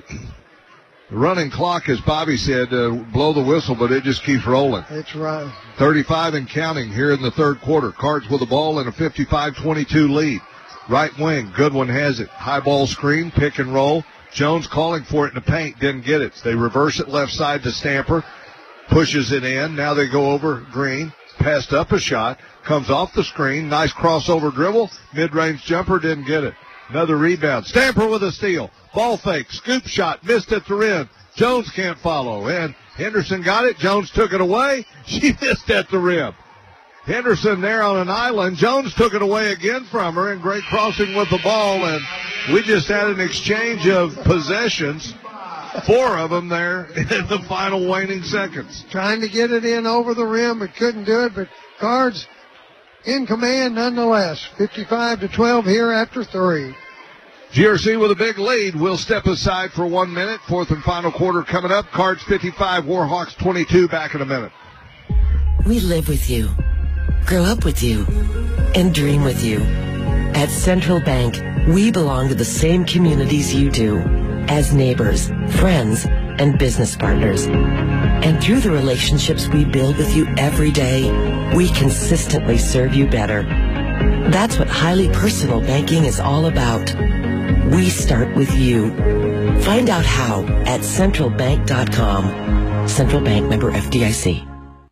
The running clock, as Bobby said, uh, blow the whistle, but it just keeps rolling. That's right. thirty-five and counting here in the third quarter. Cards with the ball and a fifty-five twenty-two lead. Right wing, Goodwin has it. High ball screen, pick and roll. Jones calling for it in the paint, didn't get it. They reverse it left side to Stamper. Pushes it in. Now they go over Green. Passed up a shot. Comes off the screen. Nice crossover dribble. Mid-range jumper, didn't get it. Another rebound. Stamper with a steal. Ball fake. Scoop shot. Missed at the rim. Jones can't follow. And Henderson got it. Jones took it away. She missed at the rim. Henderson there on an island. Jones took it away again from her. And Great Crossing with the ball. And we just had an exchange of possessions. Four of them there in the final waning seconds. Trying to get it in over the rim, but couldn't do it. But Cards in command nonetheless. fifty-five to twelve here after three. G R C with a big lead. We'll step aside for one minute. Fourth and final quarter coming up. Cards fifty-five, Warhawks twenty-two. Back in a minute. We live with you, grow up with you, and dream with you. At Central Bank, we belong to the same communities you do, as neighbors, friends, and business partners. And through the relationships we build with you every day, we consistently serve you better. That's what highly personal banking is all about. We start with you. Find out how at central bank dot com. Central Bank, member F D I C.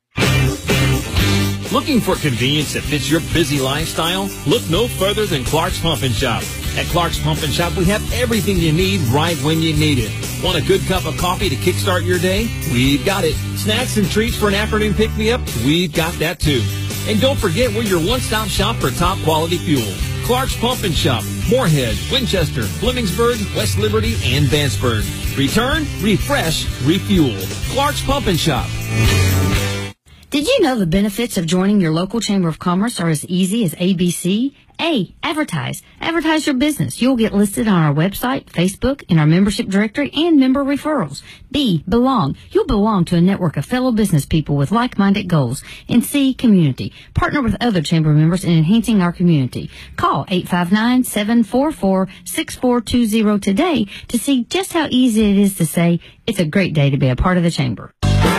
Looking for convenience that fits your busy lifestyle? Look no further than Clark's Pump and Shop. At Clark's Pump and Shop, we have everything you need right when you need it. Want a good cup of coffee to kickstart your day? We've got it. Snacks and treats for an afternoon pick-me-up? We've got that too. And don't forget, we're your one-stop shop for top-quality fuel. Clark's Pump and Shop, Moorhead, Winchester, Blemmingsburg, West Liberty, and Vanceburg. Return, refresh, refuel. Clark's Pump and Shop. Did you know the benefits of joining your local Chamber of Commerce are as easy as A B C? A. Advertise. Advertise your business. You'll get listed on our website, Facebook, in our membership directory, and member referrals. B. Belong. You'll belong to a network of fellow business people with like-minded goals. And C. Community. Partner with other Chamber members in enhancing our community. Call eight five nine, seven four four, six four two zero today to see just how easy it is to say, it's a great day to be a part of the Chamber.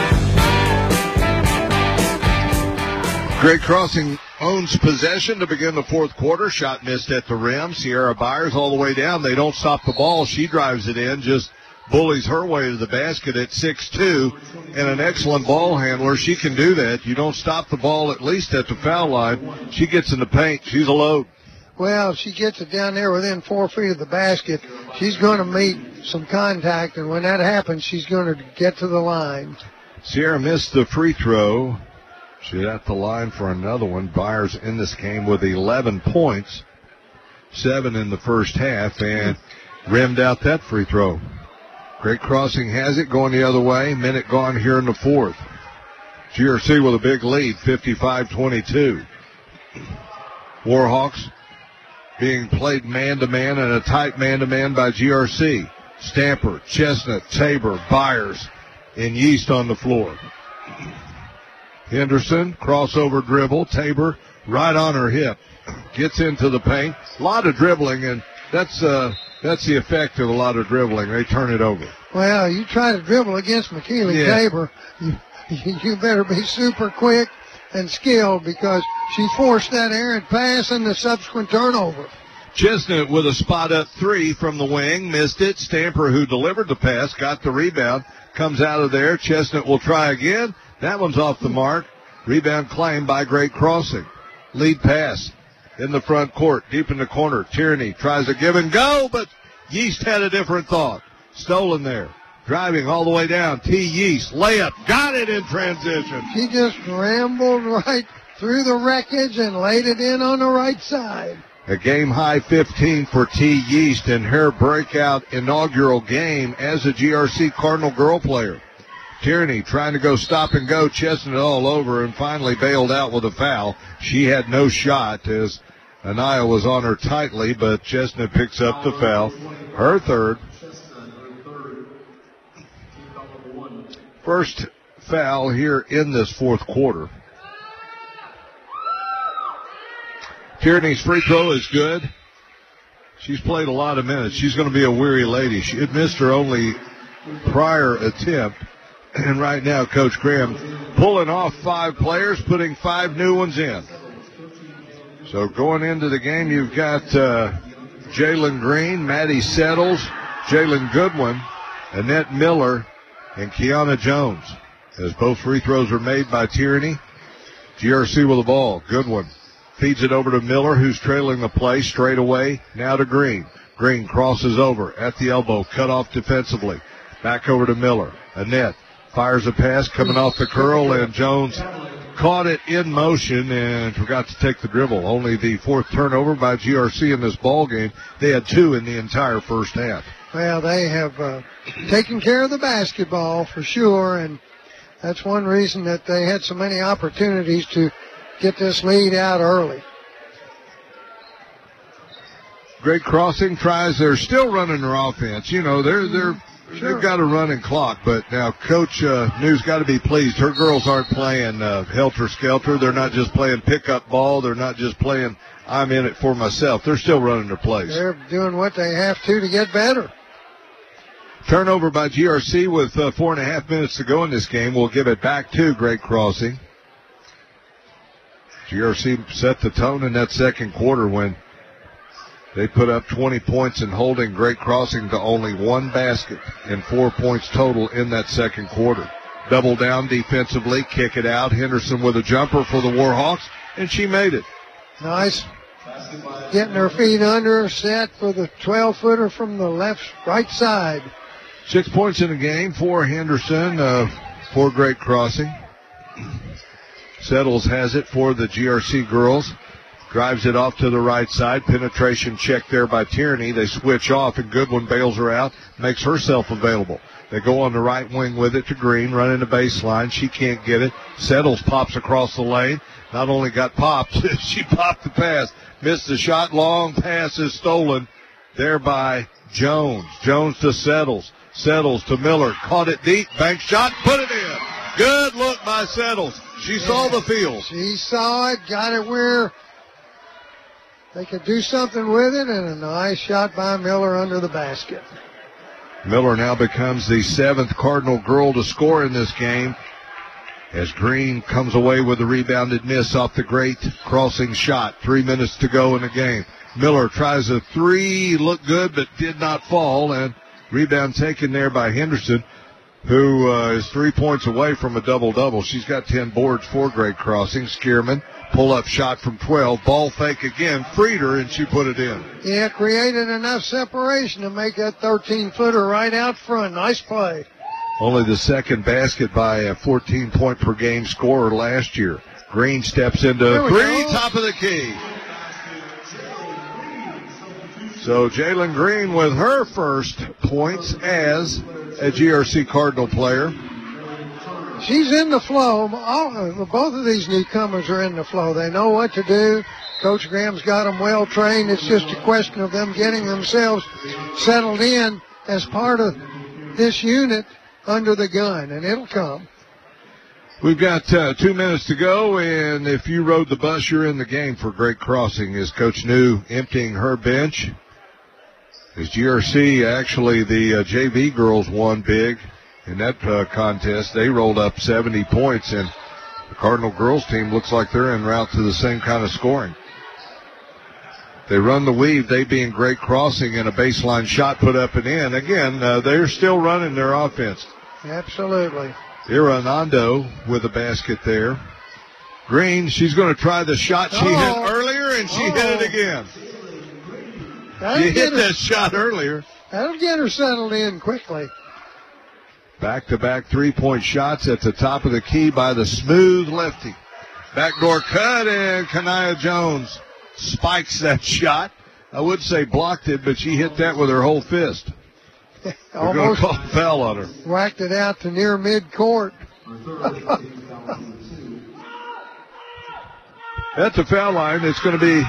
Great Crossing owns possession to begin the fourth quarter. Shot missed at the rim. Sierra Byers all the way down. They don't stop the ball. She drives it in, just bullies her way to the basket at six two, and an excellent ball handler. She can do that. You don't stop the ball at least at the foul line. She gets in the paint. She's a load. Well, if she gets it down there within four feet of the basket, she's going to meet some contact, and when that happens, she's going to get to the line. Sierra missed the free throw. She's at the line for another one. Byers in this game with eleven points, seven in the first half, and rimmed out that free throw. Great Crossing has it going the other way. Minute gone here in the fourth. G R C with a big lead, fifty-five twenty-two. Warhawks being played man-to-man and a tight man-to-man by G R C. Stamper, Chestnut, Tabor, Byers, and Yeast on the floor. Henderson, crossover dribble. Tabor right on her hip. Gets into the paint. A lot of dribbling, and that's uh, that's the effect of a lot of dribbling. They turn it over. Well, you try to dribble against McKeely Yeah. Tabor, you, you better be super quick and skilled because she forced that errant pass and the subsequent turnover. Chestnut with a spot up three from the wing. Missed it. Stamper, who delivered the pass, got the rebound. Comes out of there. Chestnut will try again. That one's off the mark. Rebound claimed by Great Crossing. Lead pass in the front court, deep in the corner. Tierney tries to give and go, but Yeast had a different thought. Stolen there. Driving all the way down. T. Yeast, layup. Got it in transition. She just rambled right through the wreckage and laid it in on the right side. A game-high fifteen for T. Yeast in her breakout inaugural game as a G R C Cardinal girl player. Tierney trying to go stop and go, Chestnut all over, and finally bailed out with a foul. She had no shot as Anaya was on her tightly, but Chestnut picks up the foul. Her third. First foul here in this fourth quarter. Tierney's free throw is good. She's played a lot of minutes. She's going to be a weary lady. She had missed her only prior attempt. And right now, Coach Graham pulling off five players, putting five new ones in. So going into the game, you've got uh, Jalen Green, Maddie Settles, Jalen Goodwin, Annette Miller, and Kiana Jones. As both free throws are made by Tierney. G R C with the ball. Goodwin feeds it over to Miller, who's trailing the play straight away. Now to Green. Green crosses over at the elbow, cut off defensively. Back over to Miller. Annette fires a pass coming off the curl, and Jones caught it in motion and forgot to take the dribble. Only the fourth turnover by G R C in this ball game. They had two in the entire first half. Well, they have uh, taken care of the basketball for sure, and that's one reason that they had so many opportunities to get this lead out early. Great Crossing tries. They're still running their offense. You know, they're they're Sure. they've got a running clock. But now Coach uh, New's got to be pleased. Her girls aren't playing uh, helter skelter. They're not just playing pickup ball. They're not just playing I'm in it for myself. They're still running their plays. They're doing what they have to to get better. Turnover by G R C with uh, four and a half minutes to go in this game. We'll give it back to Great Crossing. G R C set the tone in that second quarter when they put up twenty points and holding Great Crossing to only one basket and four points total in that second quarter. Double down defensively, kick it out. Henderson with a jumper for the Warhawks, and she made it. Nice. Getting her feet under her, set for the twelve-footer from the left, right side. Six points in the game for Henderson, uh, for Great Crossing. Settles has it for the G R C girls. Drives it off to the right side. Penetration check there by Tierney. They switch off, and Goodwin bails her out, makes herself available. They go on the right wing with it to Green, running the baseline. She can't get it. Settles pops across the lane. Not only got popped, she popped the pass. Missed the shot. Long pass is stolen there by Jones. Jones to Settles. Settles to Miller. Caught it deep. Bank shot. Put it in. Good look by Settles. She yeah. saw the field. She saw it. Got it where they could do something with it, and a nice shot by Miller under the basket. Miller now becomes the seventh Cardinal girl to score in this game as Green comes away with a rebounded miss off the Great Crossing shot. Three minutes to go in the game. Miller tries a three, looked good, but did not fall, and rebound taken there by Henderson, who uh, is three points away from a double-double. She's got ten boards for Great Crossing. Skierman, pull-up shot from twelve. Ball fake again. Freed her, and she put it in. Yeah, created enough separation to make that thirteen-footer right out front. Nice play. Only the second basket by a fourteen-point-per-game scorer last year. Green steps into three, go. Top of the key. So Jalen Green with her first points as a G R C Cardinal player. She's in the flow. All, both of these newcomers are in the flow. They know what to do. Coach Graham's got them well trained. It's just a question of them getting themselves settled in as part of this unit under the gun, and it'll come. We've got uh, two minutes to go, and if you rode the bus, you're in the game for Great Crossing. Is Coach New emptying her bench? As G R C, actually, the uh, J V girls won big in that uh, contest. They rolled up seventy points, and the Cardinal girls team looks like they're en route to the same kind of scoring. They run the weave, they being Great Crossing, and a baseline shot put up and in. Again, uh, they're still running their offense. Absolutely. Iranondo with a basket there. Green, she's going to try the shot she oh. hit earlier, and she oh. hit it again. That'll You hit her, that shot earlier. That'll get her settled in quickly. Back-to-back three-point shots at the top of the key by the smooth lefty. Backdoor cut, and Kanaya Jones spikes that shot. I would say blocked it, but she hit that with her whole fist. They're going to call a foul on her. Whacked it out to near mid-court. At the foul line, it's going to be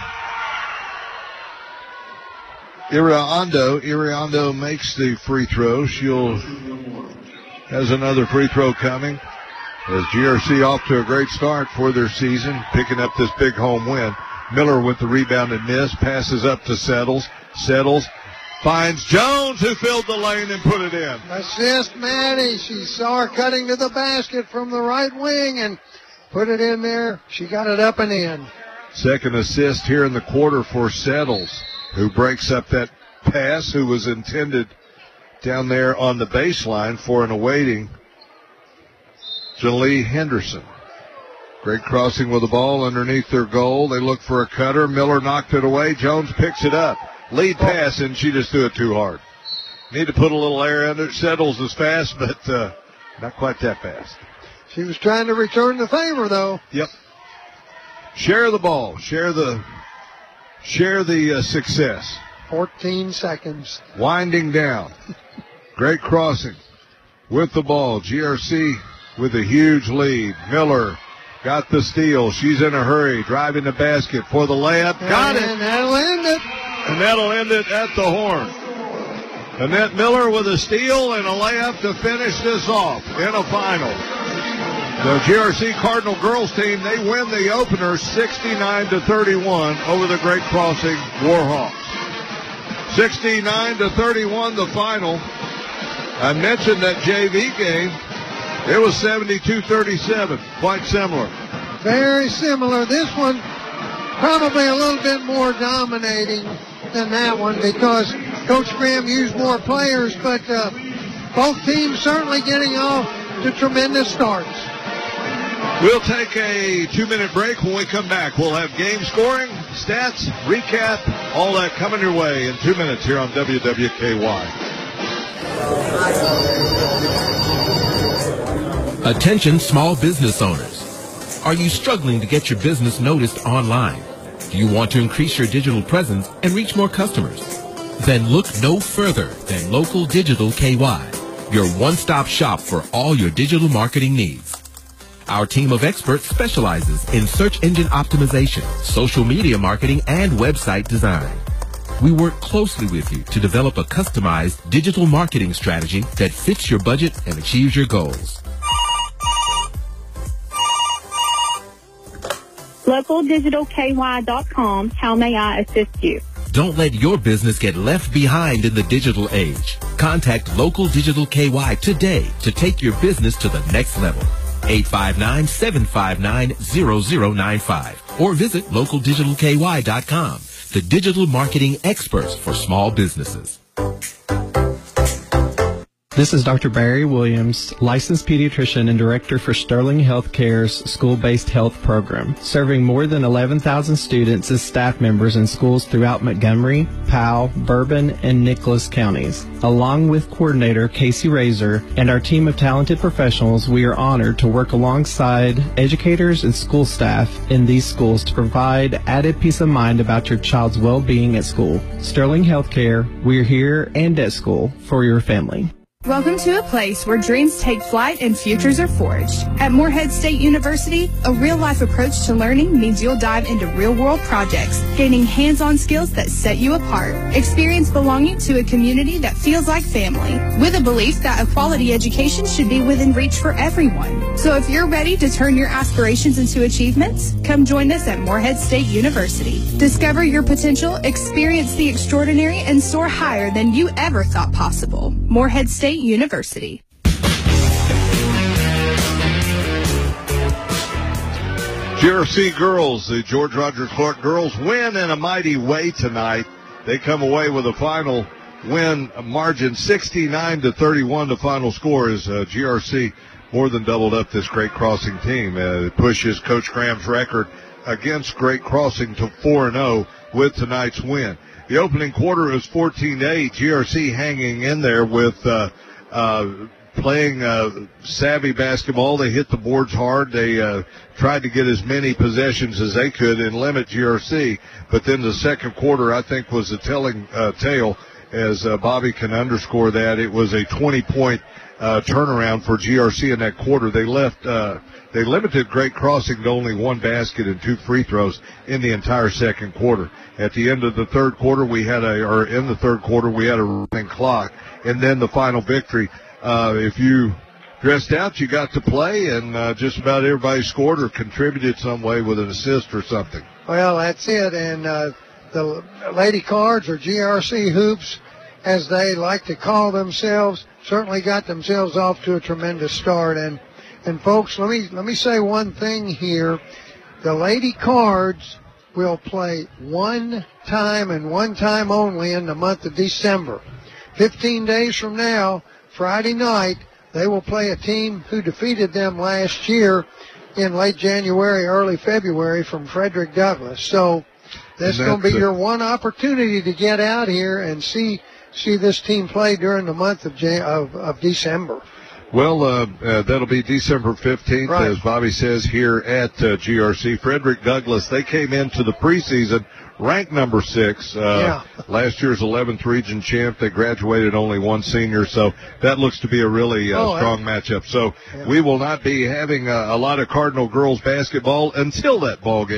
Iriondo. Iriondo makes the free throw. She'll has another free throw coming as G R C off to a great start for their season, picking up this big home win. Miller with the rebound and miss, passes up to Settles. Settles finds Jones, who filled the lane and put it in. Assist Maddie. She saw her cutting to the basket from the right wing and put it in there. She got it up and in. Second assist here in the quarter for Settles, who breaks up that pass, who was intended down there on the baseline for an awaiting Jalee Henderson. Great Crossing with the ball underneath their goal. They look for a cutter. Miller knocked it away. Jones picks it up. Lead pass, and she just threw it too hard. Need to put a little air in it. Settles is fast, but uh, not quite that fast. She was trying to return the favor, though. Yep. Share the ball. Share the share the uh, success. fourteen seconds. Winding down. Great Crossing with the ball. G R C with a huge lead. Miller got the steal. She's in a hurry. Driving the basket for the layup. Got and it. That'll end it. And that'll end it at the horn. Annette Miller with a steal and a layup to finish this off in a final. The G R C Cardinal girls team, they win the opener sixty-nine to thirty-one over the Great Crossing Warhawks. sixty-nine to thirty-one the final. I mentioned that J V game. It was seventy-two thirty-seven, quite similar. Very similar. This one probably a little bit more dominating than that one because Coach Graham used more players, but uh, both teams certainly getting off to tremendous starts. We'll take a two-minute break. When we come back, we'll have game scoring, stats, recap, all that coming your way in two minutes here on W W K Y. Attention small business owners. Are you struggling to get your business noticed online? Do you want to increase your digital presence and reach more customers? Then look no further than Local Digital K Y, your one-stop shop for all your digital marketing needs. Our team of experts specializes in search engine optimization, social media marketing, and website design. We work closely with you to develop a customized digital marketing strategy that fits your budget and achieves your goals. local digital K Y dot com. How may I assist you? Don't let your business get left behind in the digital age. Contact Local Digital K Y today to take your business to the next level. eight five nine, seven five nine, zero zero nine five or visit local digital K Y dot com, the digital marketing experts for small businesses. This is Doctor Barry Williams, licensed pediatrician and director for Sterling Healthcare's school-based health program, serving more than eleven thousand students as staff members in schools throughout Montgomery, Powell, Bourbon, and Nicholas counties. Along with coordinator Casey Razor and our team of talented professionals, we are honored to work alongside educators and school staff in these schools to provide added peace of mind about your child's well-being at school. Sterling Healthcare, we're here and at school for your family. Welcome to a place where dreams take flight and futures are forged. At Morehead State University, a real-life approach to learning means you'll dive into real-world projects, gaining hands-on skills that set you apart. Experience belonging to a community that feels like family, with a belief that a quality education should be within reach for everyone. So if you're ready to turn your aspirations into achievements, come join us at Morehead State University. Discover your potential, experience the extraordinary, and soar higher than you ever thought possible. Morehead State University. G R C girls, the George Rogers Clark girls, win in a mighty way tonight. They come away with a final win margin sixty-nine to thirty-one. The final score is uh, G R C more than doubled up this Great Crossing team. Uh, it pushes Coach Graham's record against Great Crossing to four and oh with tonight's win. The opening quarter was fourteen to eight. G R C hanging in there with uh, uh, playing uh, savvy basketball. They hit the boards hard. They uh, tried to get as many possessions as they could and limit G R C. But then the second quarter, I think, was a telling uh, tale, as uh, Bobby can underscore that. It was a twenty-point uh, turnaround for G R C in that quarter. They left. Uh, They limited Great Crossing to only one basket and two free throws in the entire second quarter. At the end of the third quarter, we had a, or in the third quarter, we had a running clock. And then the final victory. Uh, if you dressed out, you got to play, and uh, just about everybody scored or contributed some way with an assist or something. Well, that's it. And uh, the Lady Cards, or G R C Hoops, as they like to call themselves, certainly got themselves off to a tremendous start. And And folks, let me let me say one thing here. The Lady Cards will play one time and one time only in the month of December. Fifteen days from now, Friday night, they will play a team who defeated them last year in late January, early February from Frederick Douglass. So this is going to be your one opportunity to get out here and see see this team play during the month of Jan- of, of December. Well, uh, uh, that'll be December fifteenth, right, as Bobby says, here at uh, G R C. Frederick Douglass, they came into the preseason ranked number six. Uh, yeah. Last year's eleventh region champ. They graduated only one senior, so that looks to be a really uh, oh, strong yeah. matchup. So yeah. we will not be having a, a lot of Cardinal girls basketball until that ball game.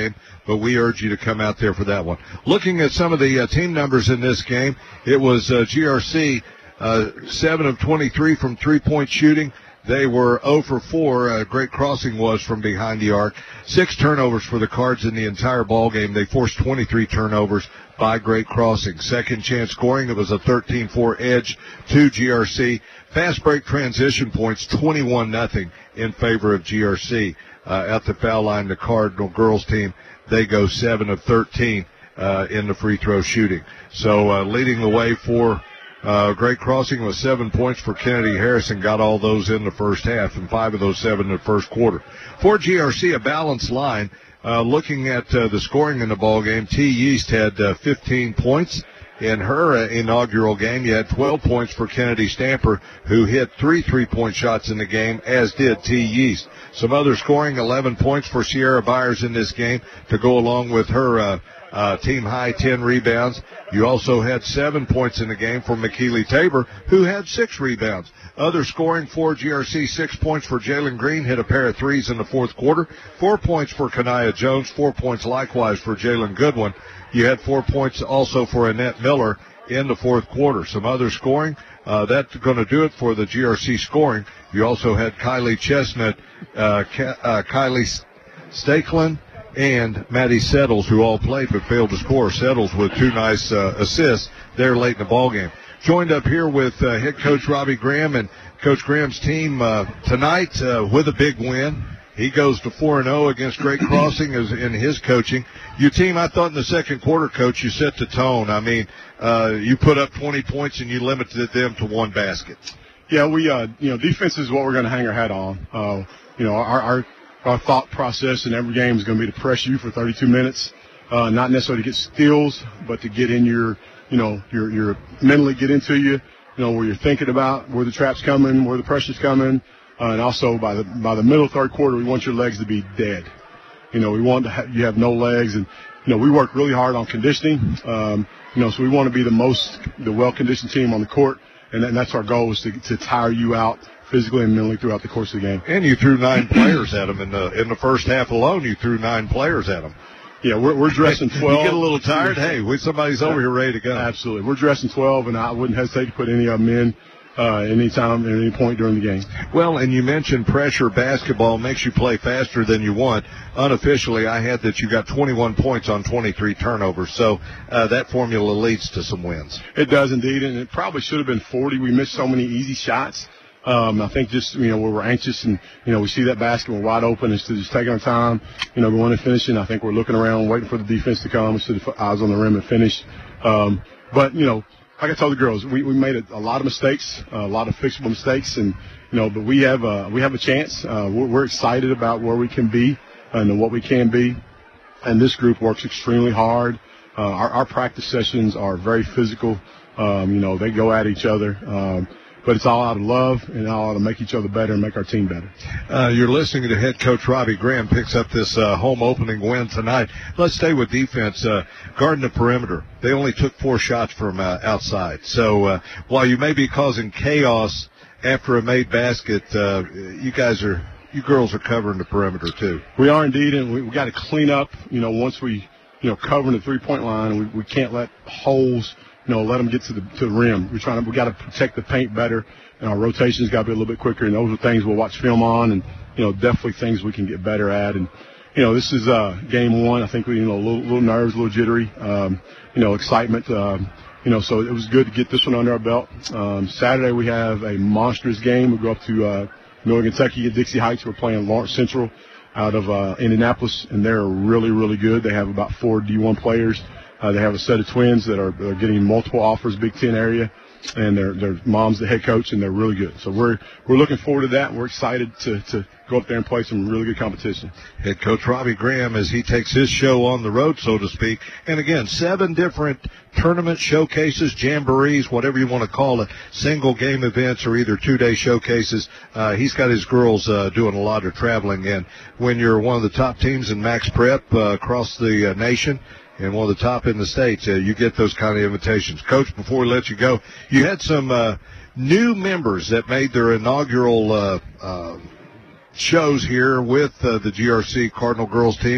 but we urge you to come out there for that one. Looking at some of the uh, team numbers in this game, it was uh, G R C uh, seven of twenty-three from three-point shooting. They were zero for four. Uh, Great Crossing was from behind the arc. Six turnovers for the Cards in the entire ball game. They forced twenty-three turnovers by Great Crossing. Second chance scoring, it was a thirteen four edge to G R C. Fast break transition points, twenty-one nothing in favor of G R C. Uh, at the foul line, the Cardinal girls team, they go seven of thirteen uh, in the free throw shooting. So uh, leading the way for Uh, Great Crossing was seven points for Kennedy Harrison, got all those in the first half, and five of those seven in the first quarter. For G R C, a balanced line. Uh, looking at uh, the scoring in the ball game, T. Yeast had uh, fifteen points in her uh, inaugural game. You had twelve points for Kennedy Stamper, who hit three three-point shots in the game, as did T. Yeast. Some other scoring, eleven points for Sierra Byers in this game to go along with her uh, uh, team-high ten rebounds. You also had seven points in the game for McKeely Tabor, who had six rebounds. Other scoring for G R C, six points for Jalen Green, hit a pair of threes in the fourth quarter. Four points for Kanaya Jones, four points likewise for Jalen Goodwin. You had four points also for Annette Miller in the fourth quarter. Some other scoring, uh, that's going to do it for the G R C scoring. You also had Kylie Chestnut, uh, Ka- uh, Kylie Stakelin, and Maddie Settles, who all played but failed to score. Settles with two nice uh, assists there late in the ballgame. Joined up here with uh, head coach Robbie Graham and Coach Graham's team uh, tonight uh, with a big win. He goes to four and oh against Great Crossing as in his coaching. Your team, I thought in the second quarter, Coach, you set the tone. I mean, uh, you put up twenty points and you limited them to one basket. Yeah, we, uh, you know, defense is what we're going to hang our hat on. Uh, you know, our, our Our thought process in every game is going to be to press you for thirty-two minutes, uh, not necessarily to get steals, but to get in your, you know, your, your mentally get into you, you know, where you're thinking about where the trap's coming, where the pressure's coming, uh, and also by the by the middle third quarter, we want your legs to be dead. You know, we want to ha- you have no legs, and you know we work really hard on conditioning. Um, you know, so we want to be the most the well-conditioned team on the court, and, that, and that's our goal is to to tire you out physically and mentally throughout the course of the game. And you threw nine players at them in the in the first half alone. You threw nine players at them. Yeah, we're we're dressing twelve. You get a little tired. Hey, we, somebody's over here ready to go. Absolutely, we're dressing twelve, and I wouldn't hesitate to put any of them in uh, anytime at any point during the game. Well, and you mentioned pressure basketball makes you play faster than you want. Unofficially, I had that you got twenty-one points on twenty-three turnovers. So uh, that formula leads to some wins. It does indeed, and it probably should have been forty. We missed so many easy shots. Um, I think just, you know, we we're anxious and, you know, we see that basket, we're wide open. Instead of just taking our time, you know, going and finishing. I think we're looking around, waiting for the defense to come instead of eyes on the rim and finish. Um, but, you know, like I told the girls, we, we made a, a lot of mistakes, a lot of fixable mistakes. And, you know, but we have, uh, we have a chance. Uh, we're, we're excited about where we can be and what we can be. And this group works extremely hard. Uh, our, our practice sessions are very physical. Um, you know, they go at each other. Um, But it's all out of love and all out to make each other better and make our team better. Uh, you're listening to head coach Robbie Graham picks up this uh, home opening win tonight. Let's stay with defense. Uh, guarding the perimeter. They only took four shots from uh, outside. So uh, while you may be causing chaos after a made basket, uh, you guys are, you girls are covering the perimeter too. We are indeed, and we, we got to clean up. You know, once we, you know, covering the three-point line, we, we can't let holes. You know, let them get to the to the rim. We're trying to we got to protect the paint better, and our rotations got to be a little bit quicker. And those are things we'll watch film on, and you know, definitely things we can get better at. And you know, this is uh, game one. I think we, you know, a little, little nerves, a little jittery, um, you know, excitement. Um, you know, so it was good to get this one under our belt. Um, Saturday we have a monstrous game. We go up to uh, Northern Kentucky at Dixie Heights. We're playing Lawrence Central out of uh, Indianapolis, and they're really, really good. They have about four D one players. Uh, they have a set of twins that are, are getting multiple offers, Big Ten area, and their their mom's the head coach, and they're really good. So we're we're looking forward to that. We're excited to to go up there and play some really good competition. Head coach Robbie Graham as he takes his show on the road, so to speak. And again, seven different tournament showcases, jamborees, whatever you want to call it, single game events or either two-day showcases. Uh, he's got his girls uh, doing a lot of traveling. And when you're one of the top teams in Max Prep uh, across the uh, nation, and one of the top in the states, uh, you get those kind of invitations. Coach, before we let you go, you had some uh, new members that made their inaugural uh, uh, shows here with uh, the G R C Cardinal girls team.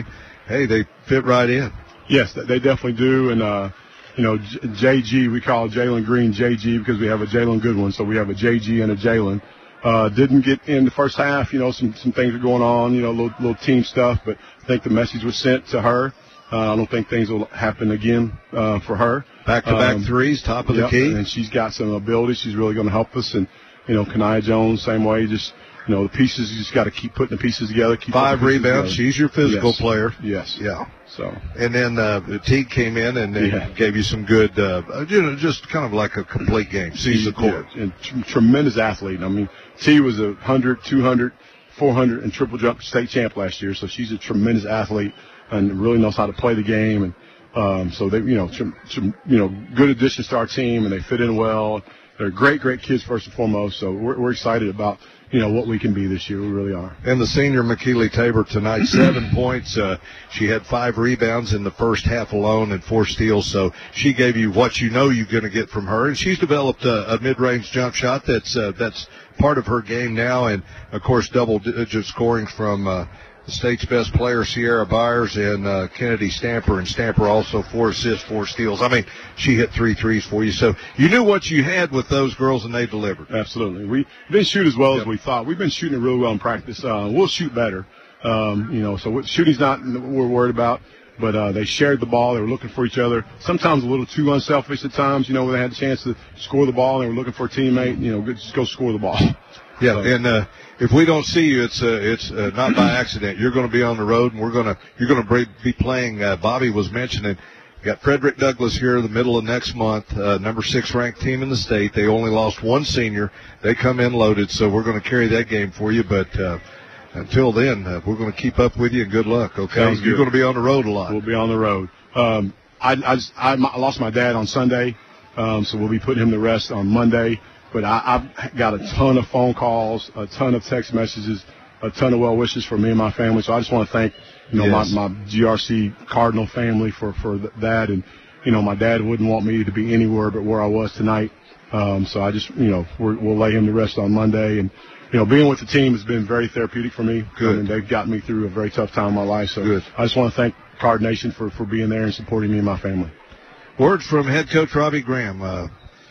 hey, they fit right in. Yes, they definitely do. And, uh, you know, J G, we call Jalen Green J G because we have a Jalen Goodwin. So we have a J G and a Jalen. Uh, didn't get in the first half. You know, some, some things are going on, you know, little, little team stuff. But I think the message was sent to her. Uh, I don't think things will happen again uh, for her. Back-to-back um, threes, top of yep, the key. And she's got some ability. She's really going to help us. And, you know, Kanaya Jones, same way. Just, you know, the pieces, you just got to keep putting the pieces together. Keep Five rebounds. Together. She's your physical yes. player. Yes. Yeah. So. And then uh, Teague came in and they yeah. gave you some good, uh, you know, just kind of like a complete game. Sees the court. Yeah, and t- tremendous athlete. I mean, T was a one hundred, two hundred, four hundred, and triple jump state champ last year. So she's a tremendous athlete and really knows how to play the game. And um, so they, you know, tr- tr- you know, good additions to our team, and they fit in well. They're great, great kids first and foremost. So we're, we're excited about, you know, what we can be this year. We really are. And the senior McKeely Tabor tonight, seven points. Uh, she had five rebounds in the first half alone and four steals. So she gave you what you know you're going to get from her. And she's developed a, a mid-range jump shot that's uh, that's part of her game now. And, of course, double-digit scoring from uh, the state's best player, Sierra Byers, and uh, Kennedy Stamper. And Stamper also four assists, four steals. I mean, she hit three threes for you. So you knew what you had with those girls, and they delivered. Absolutely. We didn't shoot as well yep. as we thought. We've been shooting it really well in practice. Uh, we'll shoot better. Um, you know, so shooting's not what we're worried about. But uh, they shared the ball. They were looking for each other. Sometimes a little too unselfish at times, you know, when they had a chance to score the ball and they were looking for a teammate, you know, just go score the ball. Yeah, so. and uh, if we don't see you, it's uh, it's uh, not by accident. You're going to be on the road, and we're going to you're going to be playing. Uh, Bobby was mentioning, you got Frederick Douglass here in the middle of next month, uh, number six ranked team in the state. They only lost one senior. They come in loaded, so we're going to carry that game for you. But uh, until then, uh, we're going to keep up with you, and good luck. Okay, Sounds you're good. going to be on the road a lot. We'll be on the road. Um, I I, just, I lost my dad on Sunday, um, so we'll be putting him to rest on Monday. But I, I've got a ton of phone calls, a ton of text messages, a ton of well wishes for me and my family. So I just want to thank, you know, yes. my, my G R C Cardinal family for, for that. And, you know, my dad wouldn't want me to be anywhere but where I was tonight. Um, so I just, you know, we're, we'll lay him to rest on Monday. And, you know, being with the team has been very therapeutic for me. Good. I mean, they've gotten me through a very tough time in my life. So Good. I just want to thank Card Nation for, for being there and supporting me and my family. Words from head coach Robbie Graham. Uh,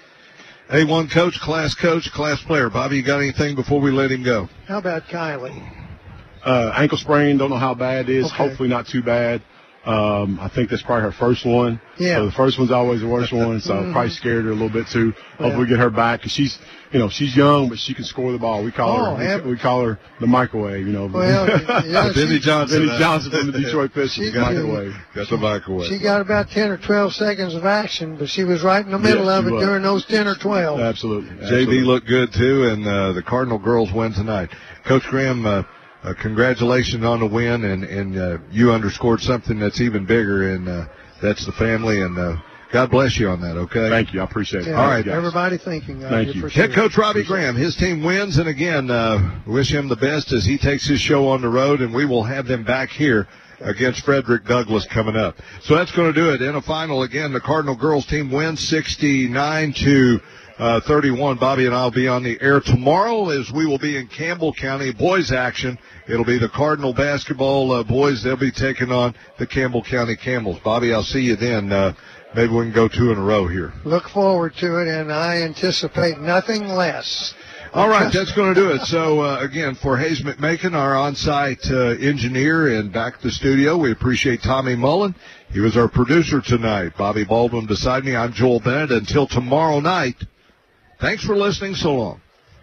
A one coach, class coach, class player. Bobby, you got anything before we let him go? How about Kylie? Uh, ankle sprain, don't know how bad it is. Okay. Hopefully not too bad. Um, I think that's probably her first one. Yeah. So the first one's always the worst one, so mm. probably scared her a little bit too. Well. Hopefully we get her back, because she's, you know, she's young, but she can score the ball. We call oh, her, we, we call her the microwave, you know. Well, yeah, Benny Johnson. Benny Johnson from the Detroit Pistons, microwave. Got the microwave. She got about ten or twelve seconds of action, but she was right in the middle yes, of it was. during those ten or twelve. Absolutely. J B looked good too, and uh, the Cardinal girls win tonight. Coach Graham, uh, uh, congratulations on the win, and and uh, you underscored something that's even bigger, and uh, that's the family, and uh, God bless you on that. Okay. Thank you. I appreciate it. Yeah, all right, guys. Everybody thinking. Thank you. For sure. Head coach Robbie Graham, his team wins, and again, uh, wish him the best as he takes his show on the road, and we will have them back here against Frederick Douglass coming up. So that's going to do it. In a final, again, the Cardinal girls team wins sixty-nine to thirty-one. Bobby and I will be on the air tomorrow as we will be in Campbell County boys action. It'll be the Cardinal basketball uh, boys. They'll be taking on the Campbell County Camels. Bobby, I'll see you then. Uh, maybe we can go two in a row here. Look forward to it, and I anticipate nothing less. All right, that's going to do it. So, uh, again, for Hayes McMakin, our on-site uh, engineer, and back to the studio, we appreciate Tommy Mullen. He was our producer tonight. Bobby Baldwin beside me. I'm Joel Bennett. Until tomorrow night, thanks for listening. So long.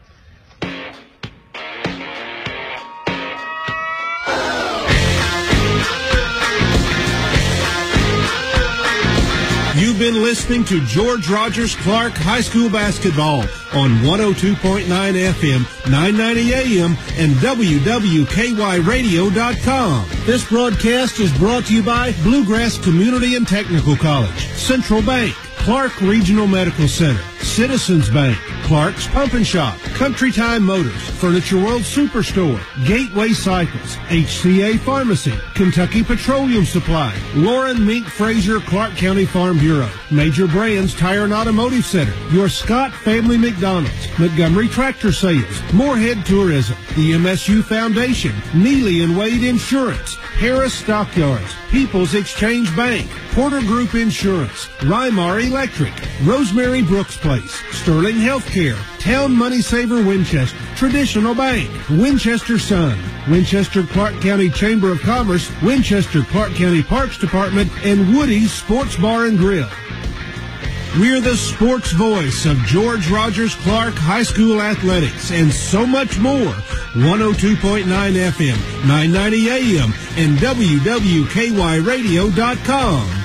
You've been listening to George Rogers Clark High School basketball on one oh two point nine F M, nine ninety A M, and W W K Y radio dot com. This broadcast is brought to you by Bluegrass Community and Technical College, Central Bank, Clark Regional Medical Center, Citizens Bank, Clark's Pump and Shop, Country Time Motors, Furniture World Superstore, Gateway Cycles, H C A Pharmacy, Kentucky Petroleum Supply, Lauren Mink Fraser Clark County Farm Bureau, Major Brands Tire and Automotive Center, your Scott Family McDonald's, Montgomery Tractor Sales, Moorhead Tourism, the M S U Foundation, Neely and Wade Insurance, Harris Stockyards, People's Exchange Bank, Porter Group Insurance, Rymar Electric, Rosemary Brooks Place, Sterling Healthcare, Town Money Saver Winchester, Traditional Bank, Winchester Sun, Winchester Clark County Chamber of Commerce, Winchester Clark County Parks Department, and Woody's Sports Bar and Grill. We're the sports voice of George Rogers Clark High School athletics and so much more. one oh two point nine F M, nine ninety A M, and W W K Y radio dot com.